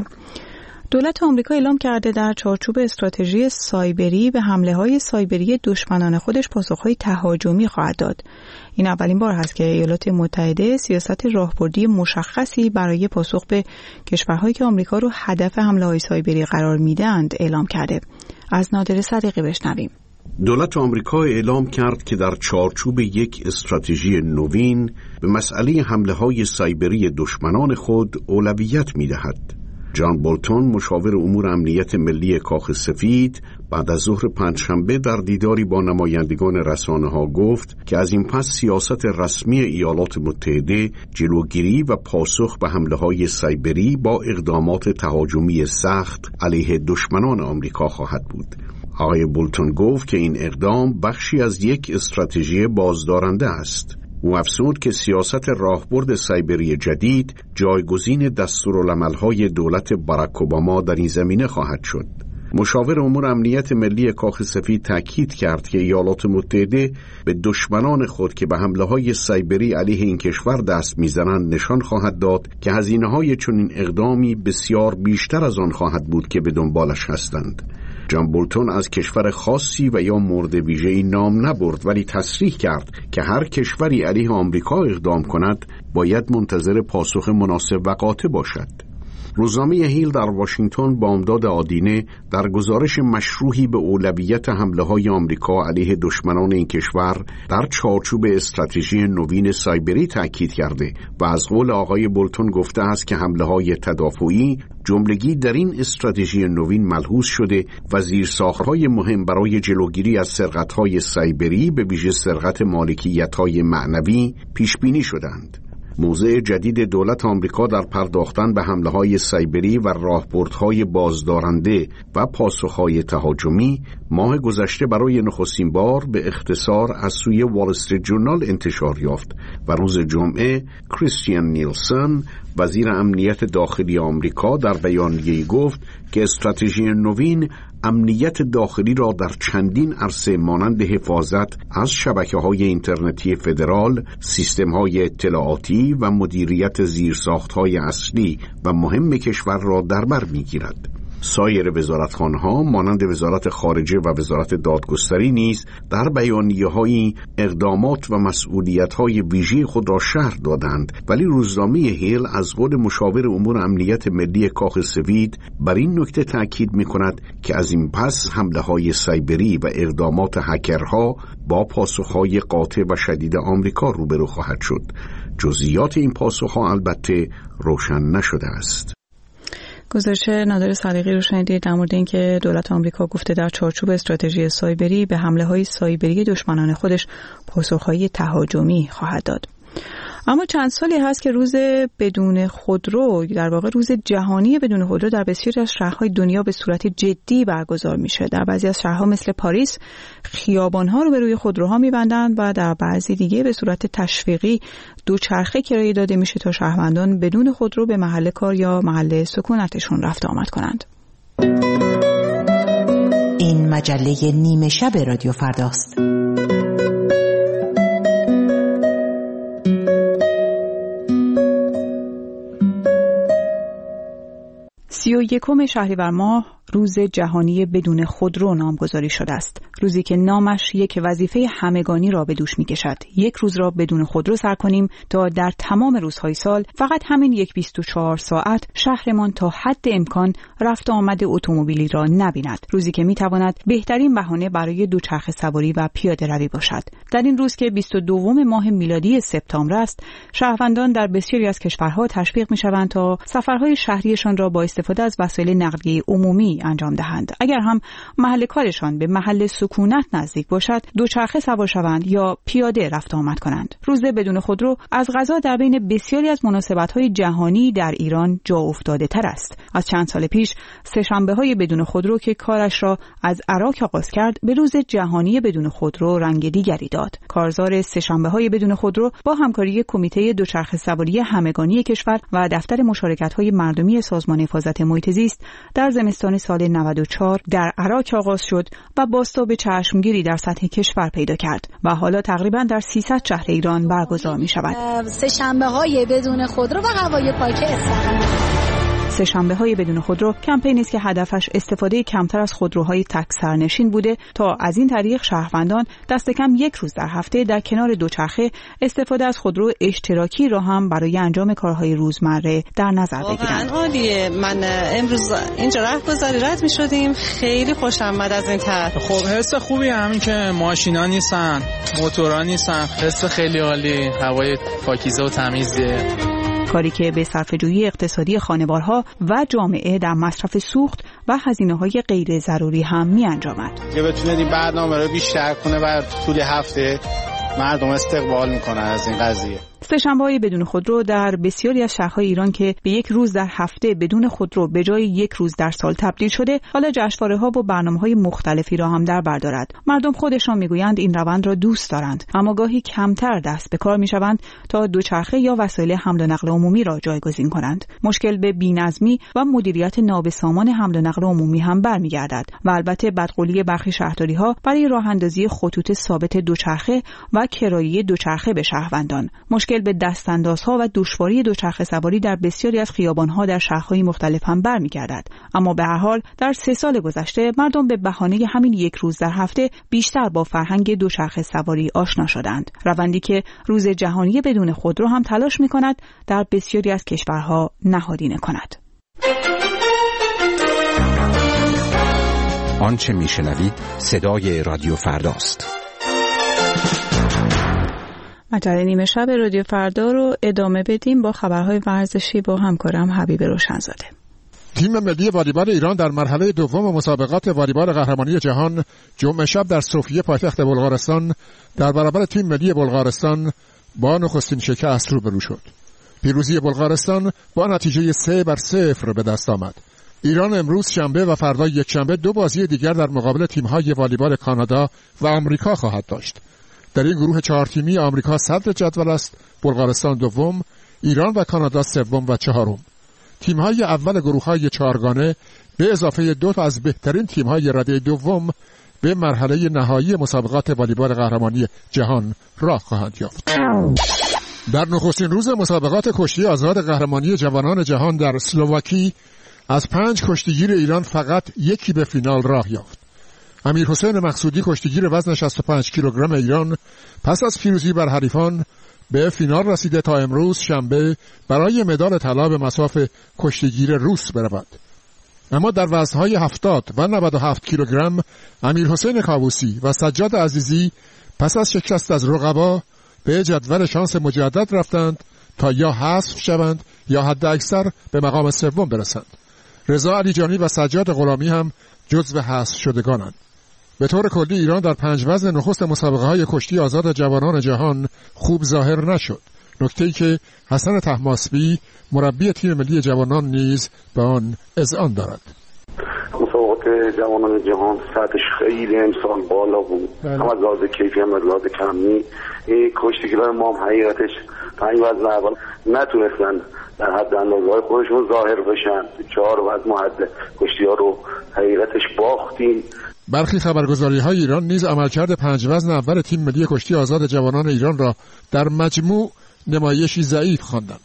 دولت آمریکا اعلام کرده در چارچوب استراتژی سایبری به حمله‌های سایبری دشمنان خودش پاسخ‌های تهاجمی خواهد داد. این اولین بار هست که ایالات متحده سیاست راهبردی مشخصی برای پاسخ به کشورهایی که آمریکا رو هدف حمله‌های سایبری قرار میدهند اعلام کرده. از نادر صدیقی بشنویم.
دولت آمریکا اعلام کرد که در چارچوب یک استراتژی نوین به مسئله حمله‌های سایبری دشمنان خود اولویت می‌دهد. جان بولتون مشاور امور امنیت ملی کاخ سفید بعد از ظهر پنجشنبه در دیداری با نمایندگان رسانه‌ها گفت که از این پس سیاست رسمی ایالات متحده جلوگیری و پاسخ به حمله‌های سایبری با اقدامات تهاجمی سخت علیه دشمنان آمریکا خواهد بود. آقای بولتون گفت که این اقدام بخشی از یک استراتژی بازدارنده است. او افزود که سیاست راهبرد سایبری جدید جایگزین دستورالعمل‌های دولت باراک اوباما در این زمینه خواهد شد. مشاور امور امنیت ملی کاخ سفید تاکید کرد که ایالات متحده به دشمنان خود که به حمله‌های سایبری علیه این کشور دست می‌زنند نشان خواهد داد که هزینه‌های چنین اقدامی بسیار بیشتر از آن خواهد بود که به دنبالش هستند. جان بولتون از کشور خاصی و یا مورد ویژه‌ای نام نبرد، ولی تصریح کرد که هر کشوری علیه آمریکا اقدام کند باید منتظر پاسخ مناسب و قاطع باشد. روزنامه هیل در واشنگتن با امداد آدینه در گزارش مشروحی به اولویت حمله‌های آمریکا علیه دشمنان این کشور در چارچوب استراتژی نوین سایبری تاکید کرده و از قول آقای بولتون گفته است که حمله‌های تدافعی جملگی در این استراتژی نوین ملحوظ شده و زیرساخت‌های مهم برای جلوگیری از سرقت‌های سایبری به ویژه سرقت مالکیت‌های معنوی پیش بینی شدند. موضع جدید دولت آمریکا در پرداختن به حمله‌های سایبری و راهبردهای بازدارنده و پاسخ‌های تهاجمی ماه گذشته برای نخستین بار به اختصار از سوی وال استریت جورنال انتشار یافت و روز جمعه کریستین نیلسن وزیر امنیت داخلی آمریکا در بیانیه‌ای گفت که استراتژی نوین امنیت داخلی را در چندین عرصه مانند حفاظت از شبکه‌های اینترنتی فدرال، سیستم‌های اطلاعاتی و مدیریت زیرساخت‌های اصلی و مهم کشور را در بر می‌گیرد. سایر وزارتخانه‌ها مانند وزارت خارجه و وزارت دادگستری نیز در بیانیه‌های اقدامات و مسئولیت‌های ویژه خود را شرح دادند، ولی روزنامه هیل از قول مشاور امور امنیت ملی کاخ سفید بر این نکته تاکید می‌کند که از این پس حمله‌های سایبری و اقدامات هکرها با پاسخ‌های قاطع و شدید آمریکا روبرو خواهد شد. جزئیات این پاسخ‌ها البته روشن نشده است.
گزارش نادر صدیقی رو شنیدید در مورد اینکه دولت آمریکا گفته در چارچوب استراتژی سایبری به حمله‌های سایبری دشمنان خودش پاسخ‌های تهاجمی خواهد داد. اما چند سالی هست که روز بدون خودرو، در واقع روز جهانی بدون خودرو در بسیاری از شهرهای دنیا به صورت جدی برگزار میشه. در بعضی از شهرها مثل پاریس خیابان‌ها رو به روی خودروها می‌بندند و در بعضی دیگه به صورت تشویقی دوچرخه کرایه داده میشه تا شهروندان بدون خودرو به محل کار یا محل سکونتشون رفت آمد کنند.
این مجله نیمه شب رادیو فرداست.
سی و یکم شهریور ماه روز جهانی بدون خودرو نامگذاری شده است. روزی که نامش یک وظیفه همگانی را به دوش می‌کشد. یک روز را بدون خودرو سر کنیم تا در تمام روزهای سال فقط همین یک بیست و چهار ساعت شهرمان تا حد امکان رفت آمد اتومبیلی را نبیند. روزی که می‌تواند بهترین بهانه برای دوچرخه سواری و پیاده روی باشد. در این روز که بیست و دو ماه میلادی سپتامبر است، شهروندان در بسیاری از کشورها تشویق می‌شوند تا سفرهای شهریشان را با استفاده از وسایل نقلیه عمومی جهانی انجام دهند. اگر هم محل کارشان به محل سکونت نزدیک باشد، دوچرخه سوار شوند یا پیاده رفت آمد کنند. روز بدون خودرو از قضا در بین بسیاری از مناسبت‌های جهانی در ایران جا افتاده تر است. از چند سال پیش سه‌شنبه‌های بدون خودرو که کارش را از عراق آغاز کرد، به روز جهانی بدون خودرو رنگ دیگری داد. کارزار سه‌شنبه‌های بدون خودرو با همکاری کمیته دوچرخه سواری همگانی کشور و دفتر مشارکت‌های مردمی سازمان حفاظت محیط زیست در زمستان سال نود و چهار در عراق آغاز شد و بازتاب چشمگیری در سطح کشور پیدا کرد و حالا تقریباً در سیصد شهر ایران برگزار می‌شود.
سه‌شنبه‌های بدون خودرو و هوای پاک اصفهان.
سه‌شنبه‌های بدون خودرو کمپینی است که هدفش استفاده کمتر از خودروهای تک سرنشین بوده تا از این طریق شهروندان دست کم یک روز در هفته در کنار دوچرخه استفاده از خودرو اشتراکی را هم برای انجام کارهای روزمره در نظر بگیرند.
واقعاً عالیه. من امروز اینجا راهگذاری رد می‌شدیم، خیلی خوشم اومد از این طرح.
خب حس خوبی همین که ماشینا نیستن، موتورا نیستن، حس خیلی عالی، هوای پاکیزه و تمیزه.
کاری که به صرفه‌جویی اقتصادی خانوارها و جامعه در مصرف سوخت و هزینه‌های غیر ضروری هم می‌انجامد.
که بتونه این برنامه رو بیشتر کنه و طول هفته مردم استقبال میکنن از این قضیه.
سه‌شنبه‌های بدون خودرو در بسیاری از شهرهای ایران که به یک روز در هفته بدون خودرو به جای یک روز در سال تبدیل شده، حالا جشنواره‌ها و برنامه‌های مختلفی را هم در بر دارد. مردم خودشان میگویند این روند را دوست دارند، اما گاهی کمتر دست به کار میشوند تا دوچرخه یا وسایل حمل و نقل عمومی را جایگزین کنند. مشکل به بی‌نظمی و مدیریت نابسامان حمل و نقل عمومی هم برمیگردد و البته بدقولی برخی شهرداری‌ها برای راه‌اندازی خطوط ثابت دوچرخه و کرایه دوچرخه به شهروندان. مشکل به دستاندازها و دشواری دوچرخه سواری در بسیاری از خیابان‌ها در شهرهای مختلف هم برمیگردد. اما به هر حال در سه سال گذشته مردم به بهانه همین یک روز در هفته بیشتر با فرهنگ دوچرخه سواری آشنا شدند. روندی که روز جهانی بدون خودرو هم تلاش می‌کند در بسیاری از کشورها نهادینه کند.
آنچه میشنوید صدای رادیو فرداست.
مجله نیمه شب رادیو فردا رو ادامه بدیم با خبرهای ورزشی با همکارم حبیب روشنزاده.
تیم ملی والیبال ایران در مرحله دوم مسابقات والیبال قهرمانی جهان جمعه شب در سوفیه پایتخت بلغارستان در برابر تیم ملی بلغارستان با نخستین شکست روبرو شد. پیروزی بلغارستان با نتیجه سه بر صفر به دست آمد. ایران امروز شنبه و فردا یک شنبه دو بازی دیگر در مقابل تیم‌های والیبال کانادا و آمریکا خواهد داشت. در این گروه چهار تیمی آمریکا صدر جدول است، بلغارستان دوم، ایران و کانادا سوم و چهارم. تیم‌های اول گروه‌های چهارگانه به اضافه دو تا از بهترین تیم‌های رده دوم به مرحله نهایی مسابقات والیبال قهرمانی جهان راه خواهند یافت. در نخستین روز مسابقات کشتی آزاد قهرمانی جوانان جهان در اسلواکی از پنج کشتیگیر ایران فقط یکی به فینال راه یافت. امیر حسین مقصودی کشتیگیر وزن شصت و پنج کیلوگرم ایران پس از پیروزی بر حریفان به فینال رسیده تا امروز شنبه برای مدال طلا به مصاف کشتیگیر روس برود. اما در وزن‌های هفتاد و نود و هفت کیلوگرم امیر حسین کاووسی و سجاد عزیزی پس از شکست از رقبا به جدول شانس مجدد رفتند تا یا حذف شوند یا حد اکثر به مقام سوم برسند. رضا علیجانی و سجاد غلامی هم جزو حذف شدگانند. به طور کلی ایران در پنج وزن نخست مسابقه های کشتی آزاد جوانان جهان خوب ظاهر نشد. نکته‌ای که حسن طهماسبی مربی تیم ملی جوانان نیز به آن اذعان دارد.
مسابقات جوانان جهان سطحش خیلی امسال بالا بود، هم از لحاظ کیفی هم از لحاظ کمی. این کشتیگیران ما هم حقیقتش پنج وزن اول نتونستن در حد اندازه‌های خودشون ظاهر بشن. چهار وزن حد کشتی‌ها رو حقیقتش باختیم.
برخی خبرگزاری‌های ایران نیز عملکرد پنج وزن اول تیم ملی کشتی آزاد جوانان ایران را در مجموع نمایشی ضعیف خواندند.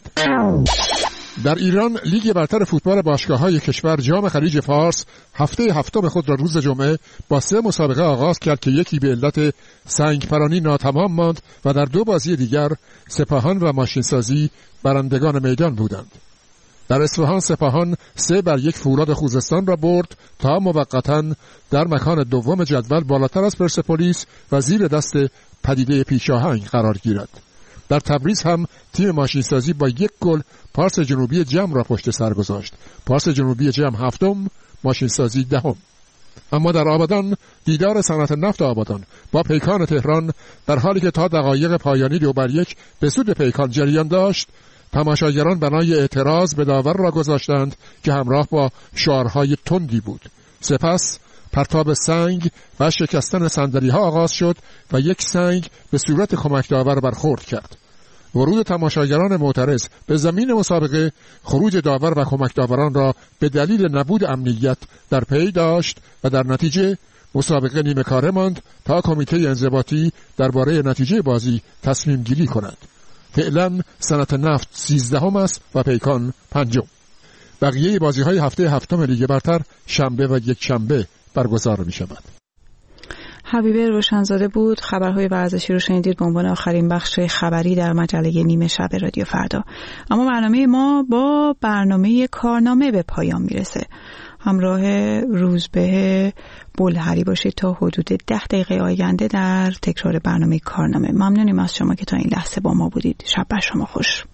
در ایران لیگ برتر فوتبال باشگاه‌های کشور جام خلیج فارس هفته هفتم خود را روز جمعه با سه مسابقه آغاز کرد که یکی به علت سنگپرانی ناتمام ماند و در دو بازی دیگر سپاهان و ماشینسازی برندگان میدان بودند. در اصفهان سپاهان سه بر یک فولاد خوزستان را برد تا موقتاً در مکان دوم جدول بالاتر از پرسپولیس و زیر دست پدیده پیشاهنگ قرار گیرد. در تبریز هم تیم ماشینسازی با یک گل پارس جنوبی جم را پشت سر گذاشت. پارس جنوبی جم هفتم، ماشینسازی دهم. اما در آبادان دیدار صنعت نفت آبادان با پیکان تهران در حالی که تا دقایق پایانی دو بر یک به سود پیکان جریان داشت، تماشاگران بنای اعتراض به داور را گذاشتند که همراه با شعارهای تندی بود. سپس پرتاب سنگ و شکستن صندلی‌ها آغاز شد و یک سنگ به صورت کمک داور برخورد کرد. ورود تماشاگران معترض به زمین مسابقه خروج داور و کمک داوران را به دلیل نبود امنیت در پی داشت و در نتیجه مسابقه نیمه کاره ماند تا کمیته انضباطی درباره نتیجه بازی تصمیم گیری کند. فعلا صنعت نفت سیزدهم است و پیکان پنجم. بقیه بازی های هفته هفتم لیگ برتر شنبه و یک شنبه برگزار می شود.
حبیبه روشنزاده بود. خبرهای ورزشی رو شنیدید به عنوان آخرین بخش خبری در مجله نیمه شب رادیو فردا. اما برنامه ما با برنامه کارنامه به پایان میرسه. همراه روزبه بلهری باشید تا حدود ده دقیقه آینده در تکرار برنامه کارنامه. ممنونیم از شما که تا این لحظه با ما بودید. شب بر شما خوش.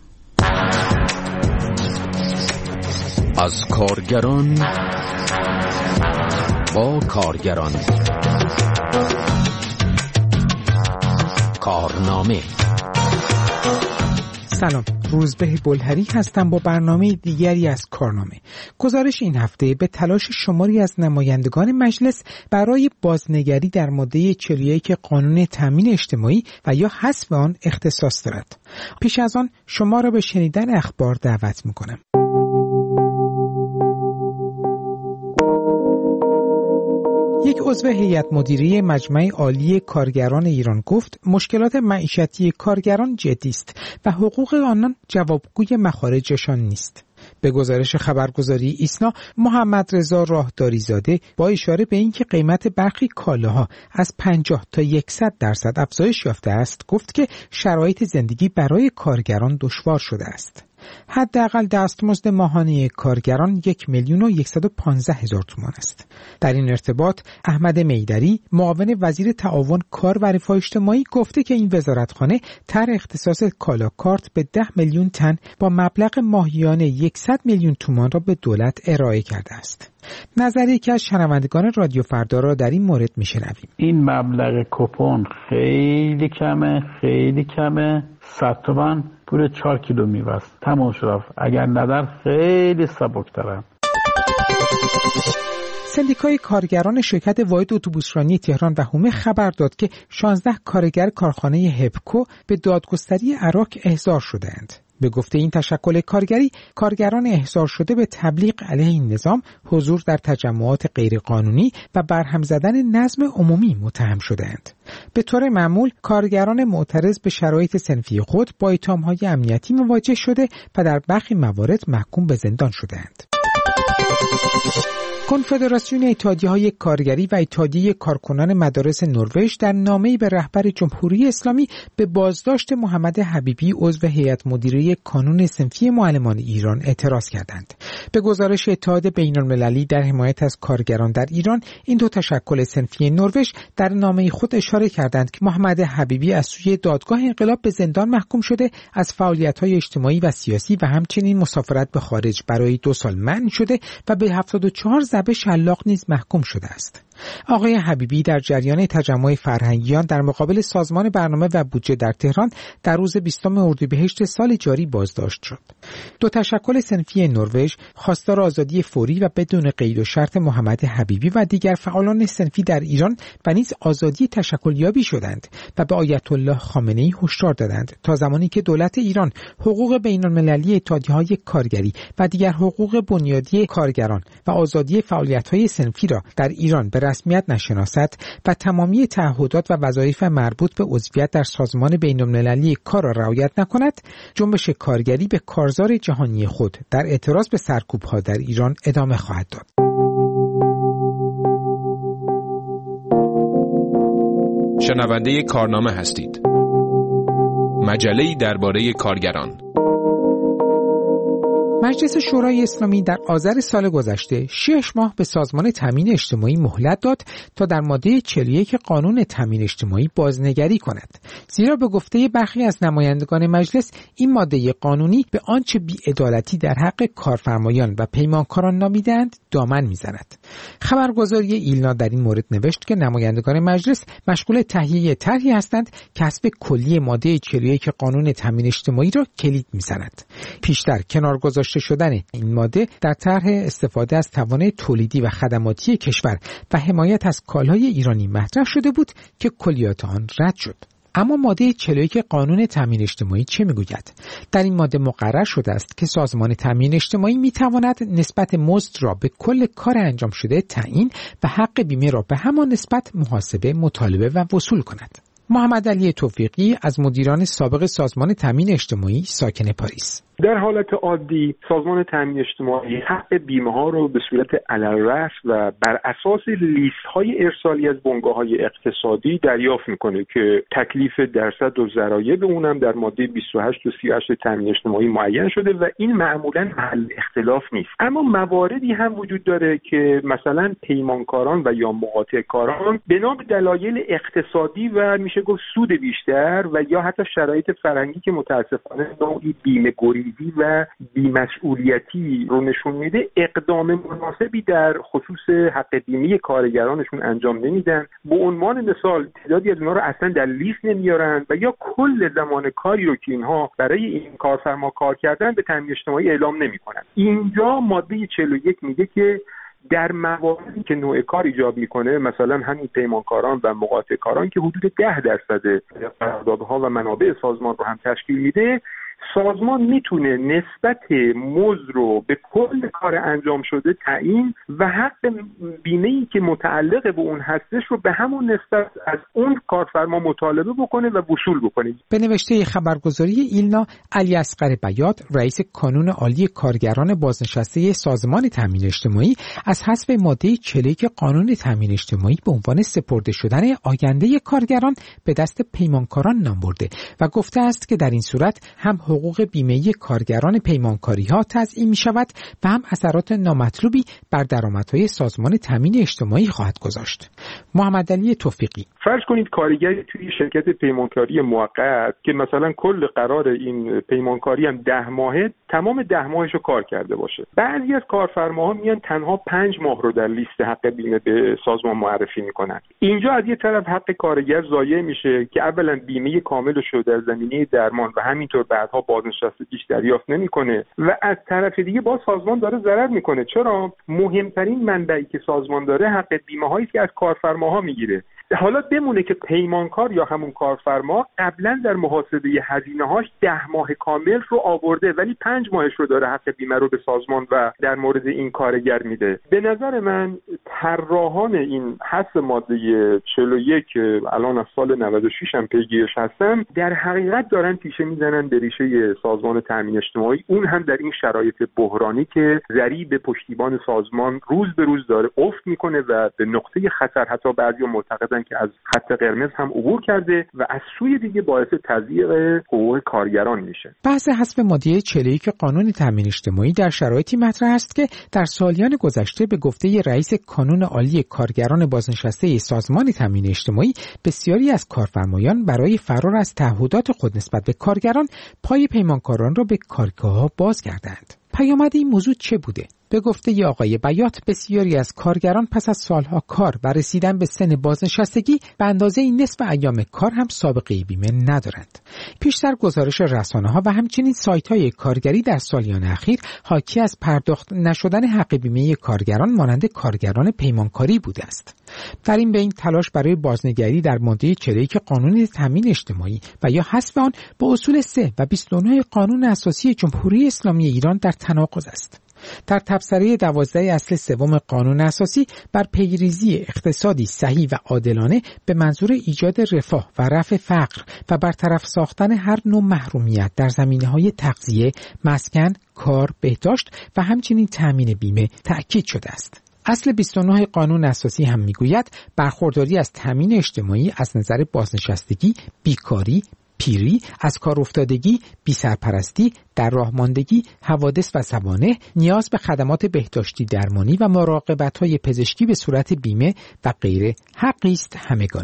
از کارگران با کارگران، کارنامه.
سلام، روزبه بلهری هستم با برنامه دیگری از کارنامه. گزارش این هفته به تلاش شماری از نمایندگان مجلس برای بازنگری در ماده چهل و یک قانون تامین اجتماعی و یا حذف آن اختصاص دارد. پیش از آن شما را به شنیدن اخبار دعوت می‌کنم. یک عضو هیئت مدیره مجمع عالی کارگران ایران گفت مشکلات معیشتی کارگران جدی است و حقوق آنان جوابگوی مخارجشان نیست. به گزارش خبرگزاری ایسنا، محمد رضا راهداری زاده با اشاره به اینکه قیمت برخی کالاها از پنجاه تا صد درصد افزایش یافته است، گفت که شرایط زندگی برای کارگران دشوار شده است. حداقل دستمزد ماهانه کارگران یک میلیون و صد و پانزده هزار تومان است. در این ارتباط احمد میدری معاون وزیر تعاون کار و رفاه اجتماعی گفته که این وزارتخانه طرح اختصاص کالا کارت به ده میلیون تن با مبلغ ماهیانه صد میلیون تومان را به دولت ارائه کرده است. نظری که از شنوندگان رادیو فردا را در این مورد میشنویم.
این مبلغ کوپن خیلی کمه، خیلی کمه. صد تومان پول چهار کیلو میوه است. تمام شد. اگر ندر خیلی سبک‌ترن.
سندیکای کارگران شرکت واحد اتوبوسرانی تهران و هومه خبر داد که شانزده کارگر کارخانه هپکو به دادگستری عراق احضار شدند. به گفته این تشکل کارگری، کارگران احضار شده به تبلیغ علیه این نظام، حضور در تجمعات غیرقانونی و برهم زدن نظم عمومی متهم شدند. به طور معمول کارگران معترض به شرایط صنفی خود با اتهام‌های امنیتی مواجه شده و در برخی موارد محکوم به زندان شدند. کنفدراسیون اتحادیه‌های کارگری و اتحادیه کارکنان مدارس نروژ در نامه‌ای به رهبر جمهوری اسلامی به بازداشت محمد حبیبی عضو هیئت مدیره کانون صنفی معلمان ایران اعتراض کردند. به گزارش اتحاد بین‌المللی در حمایت از کارگران در ایران، این دو تشکل صنفی نروژ در نامه خود اشاره کردند که محمد حبیبی از سوی دادگاه انقلاب به زندان محکوم شده، از فعالیت‌های اجتماعی و سیاسی و همچنین مسافرت به خارج برای دو سال منع شده و به هفتاد و چهار ضرب شلاق نیز محکوم شده است. آقای حبیبی در جریان تجمع فرهنگیان در مقابل سازمان برنامه و بودجه در تهران در روز بیستم اردیبهشت سال جاری بازداشت شد. دو تشکل صنفی نروژ خواستار آزادی فوری و بدون قید و شرط محمد حبیبی و دیگر فعالان صنفی در ایران و نیز آزادی تشکلیابی شدند و به آیت الله خامنه‌ای هشدار دادند تا زمانی که دولت ایران حقوق بین‌المللی اتحادیه‌های کارگری و دیگر حقوق بنیادی کارگران و آزادی فعالیت‌های صنفی را در ایران به رسمیت نشناسد و تمامی تعهدات و وظایف مربوط به عضویت در سازمان بین‌المللی کار را رعایت نکند، جنبش کارگری به کارزار جهانی خود در اعتراض به سرکوب‌ها در ایران ادامه خواهد داد.
شنونده کارنامه هستید. مجله‌ای درباره کارگران.
مجلس شورای اسلامی در آذر سال گذشته شش ماه به سازمان تامین اجتماعی مهلت داد تا در ماده چهل و یک قانون تامین اجتماعی بازنگری کند، زیرا به گفته برخی از نمایندگان مجلس این ماده قانونی به آنچه بی‌عدالتی در حق کارفرمایان و پیمانکاران نامیدند دامن میزند. خبرگزاری ایلنا در این مورد نوشت که نمایندگان مجلس مشغول تهیه طرحی هستند که حذف کلی ماده چهل و یک قانون تامین اجتماعی را کلید میزند. پیشتر کنار گذاشته شدن این ماده در طرح استفاده از توانای تولیدی و خدماتی کشور و حمایت از کالای ایرانی مطرح شده بود که کلیات آن رد شد. اما ماده چهل و یک قانون تامین اجتماعی چه میگوید؟ در این ماده مقرر شده است که سازمان تامین اجتماعی میتواند نسبت مزد را به کل کار انجام شده تعیین و حق بیمه را به همان نسبت محاسبه، مطالبه و وصول کند. محمد علی توفیقی از مدیران سابق سازمان تامین اجتماعی ساکن پاریس:
در حالت عادی سازمان تامین اجتماعی حق بیمه ها رو به صورت علالرأس و بر اساس لیست های ارسالی از بنگاه های اقتصادی دریافت میکنه که تکلیف درصد و ضرایب اونم در ماده بیست و هشت و سی و هشت تامین اجتماعی معین شده و این معمولا محل اختلاف نیست. اما مواردی هم وجود داره که مثلا پیمانکاران و یا مقاطع کاران بنا به دلایل اقتصادی و میشه گفت سود بیشتر و یا حتی شرایط فرهنگی که متاسفانه نوعی بیمه گریزی و بی‌مسئولیتی رو نشون میده، اقدام مناسبی در خصوص حق بیمه کارگرانشون انجام نمیدن. به عنوان مثال تعدادی از اونها رو اصلا در لیست نمیارن و یا کل زمان کاری رو که اینها برای این کارفرما کار کردن به تامین اجتماعی اعلام نمیکنن. اینجا ماده چهل و یک میگه که در مواردی که نوع کار ایجاب میکنه، مثلا همین پیمانکاران و مقاطع کاران که حدود ده درصد قراردادها و منابع سازمان رو هم تشکیل میده، سازمان میتونه نسبت مزد رو به کل کار انجام شده تعیین و حق بیمه‌ای که متعلق به اون هستش رو به همون نسبت از اون کارفرما مطالبه بکنه و وصول بکنه.
به نوشته خبرگزاری ایلنا، علی اصغر بیات، رئیس کانون عالی کارگران بازنشسته سازمان تامین اجتماعی، از حذف ماده چهل و یک قانون تامین اجتماعی به عنوان سپرده شدن آینده کارگران به دست پیمانکاران نام برده و گفته است که در این صورت هم حقوق بیمه‌ای کارگران پیمانکاری‌ها تضییع می‌شود و هم اثرات نامطلوبی بر درآمدهای سازمان تامین اجتماعی خواهد گذاشت. محمد علی توفیقی:
فرض کنید کارگری توی شرکت پیمانکاری موقت که مثلا کل قرار این پیمانکاری هم ده ماهه، تمام ده ماهش رو کار کرده باشه. بعضی از کارفرماها میان تنها پنج ماه رو در لیست حق بیمه به سازمان معرفی میکنن. اینجا از یه طرف حق کارگر ضایع میشه که اولا بیمه کامل رو در زمینه درمان و همینطور بعدها بازنشستگیش دریافت نمیکنه و از طرف دیگه باز سازمان داره ضرر میکنه. چرا؟ مهمترین منبعی که سازمان داره حق بیمه هایی که از کارفرماها میگیره. حالا بمونه که پیمانکار یا همون کارفرما قبلا در محاسبه هزینه‌هاش ده ماه کامل رو آورده ولی پنج ماهش رو داره حق بیمه رو به سازمان و در مورد این کارگر میده. به نظر من طراحان این حذف ماده چهل و یک الان از سال نود و شش هم پیگیرش هستن، در حقیقت دارن تیشه میزنن به ریشه سازمان تامین اجتماعی، اون هم در این شرایط بحرانی که ضریب پشتیبان سازمان روز به روز داره افت میکنه و به نقطه خطر حتی بعضی معتقدن که از خط قرمز هم عبور کرده و از سوی دیگه باعث تضییق حقوق کارگران میشه.
بحث حذف ماده چهل و یک قانون تامین اجتماعی در شرایطی مطرح است که در سالیان گذشته به گفته رئیس کانون عالی کارگران بازنشسته سازمان تامین اجتماعی، بسیاری از کارفرمایان برای فرار از تعهدات خود نسبت به کارگران پای پیمانکاران را به کارگاه‌ها باز کردند. پیامد این موضوع چه بوده؟ به گفته ی آقای بیات، بسیاری از کارگران پس از سالها کار و رسیدن به سن بازنشستگی به اندازه نصف ایام کار هم سابقه بیمه ندارند. پیشتر گزارش رسانه‌ها و همچنین سایت‌های کارگری در سالیان اخیر حاکی از پرداخت نشدن حق بیمه کارگران مانند کارگران پیمانکاری بوده است. در این بین تلاش برای بازنگری در ماده چهل و یک قانون تامین اجتماعی و یا حذف آن با اصول سه و بیست و نه قانون اساسی جمهوری اسلامی ایران در تناقض است. در تبصره دوازده اصل سوم قانون اساسی بر پیریزی اقتصادی صحیح و عادلانه به منظور ایجاد رفاه و رفع فقر و برطرف ساختن هر نوع محرومیت در زمینه‌های تغذیه، مسکن، کار، بهداشت و همچنین تأمین بیمه تأکید شده است. اصل بیست و نه قانون اساسی هم میگوید برخورداری از تأمین اجتماعی از نظر بازنشستگی، بیکاری، پیری، از کار افتادگی، بی‌سرپرستی، در راه ماندگی، حوادث و سوانح، نیاز به خدمات بهداشتی درمانی و مراقبت‌های پزشکی به صورت بیمه و غیره حقی است همگانی.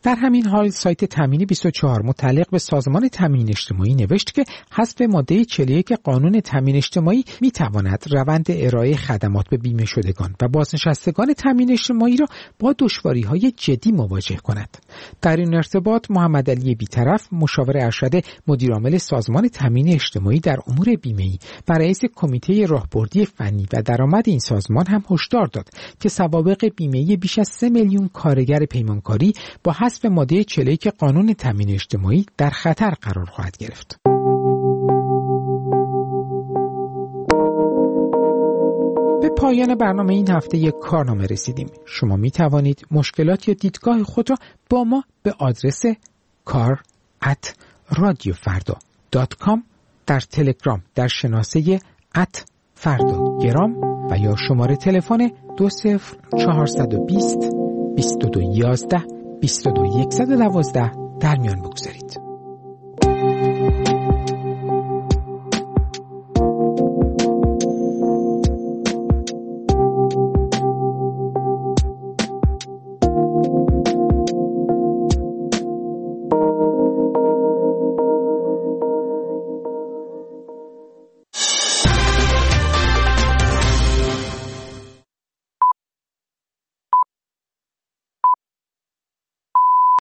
در همین حال سایت تامین بیست و چهار متعلق به سازمان تامین اجتماعی نوشت که حذف ماده چهل و یک قانون تامین اجتماعی میتواند روند ارائه خدمات به بیمه شدگان و بازنشستگان تامین اجتماعی را با دشواری‌های جدی مواجه کند. در این ارتباط محمد علی بیطرف مشاور ارشد مدیرعامل سازمان تامین اجتماعی در امور بیمه‌ای و رئیس کمیته راهبردی فنی و درآمد این سازمان هم هشدار داد که سوابق بیمه‌ای بیش از سه میلیون کارگر پیمانکاری با حذف ماده چهل و یک قانون تامین اجتماعی در خطر قرار خواهد گرفت. به پایان برنامه این هفته یک کارنامه رسیدیم. شما می توانید مشکلات یا دیدگاه خود را با ما به آدرس کار ات رادیو فردا دات کام در تلگرام در شناسه ات فردا گرام و یا شماره تلفن دو صفر چهارصد و بیست بیست و دو یازده بیست و دو صد و دوازده در میان بگذارید.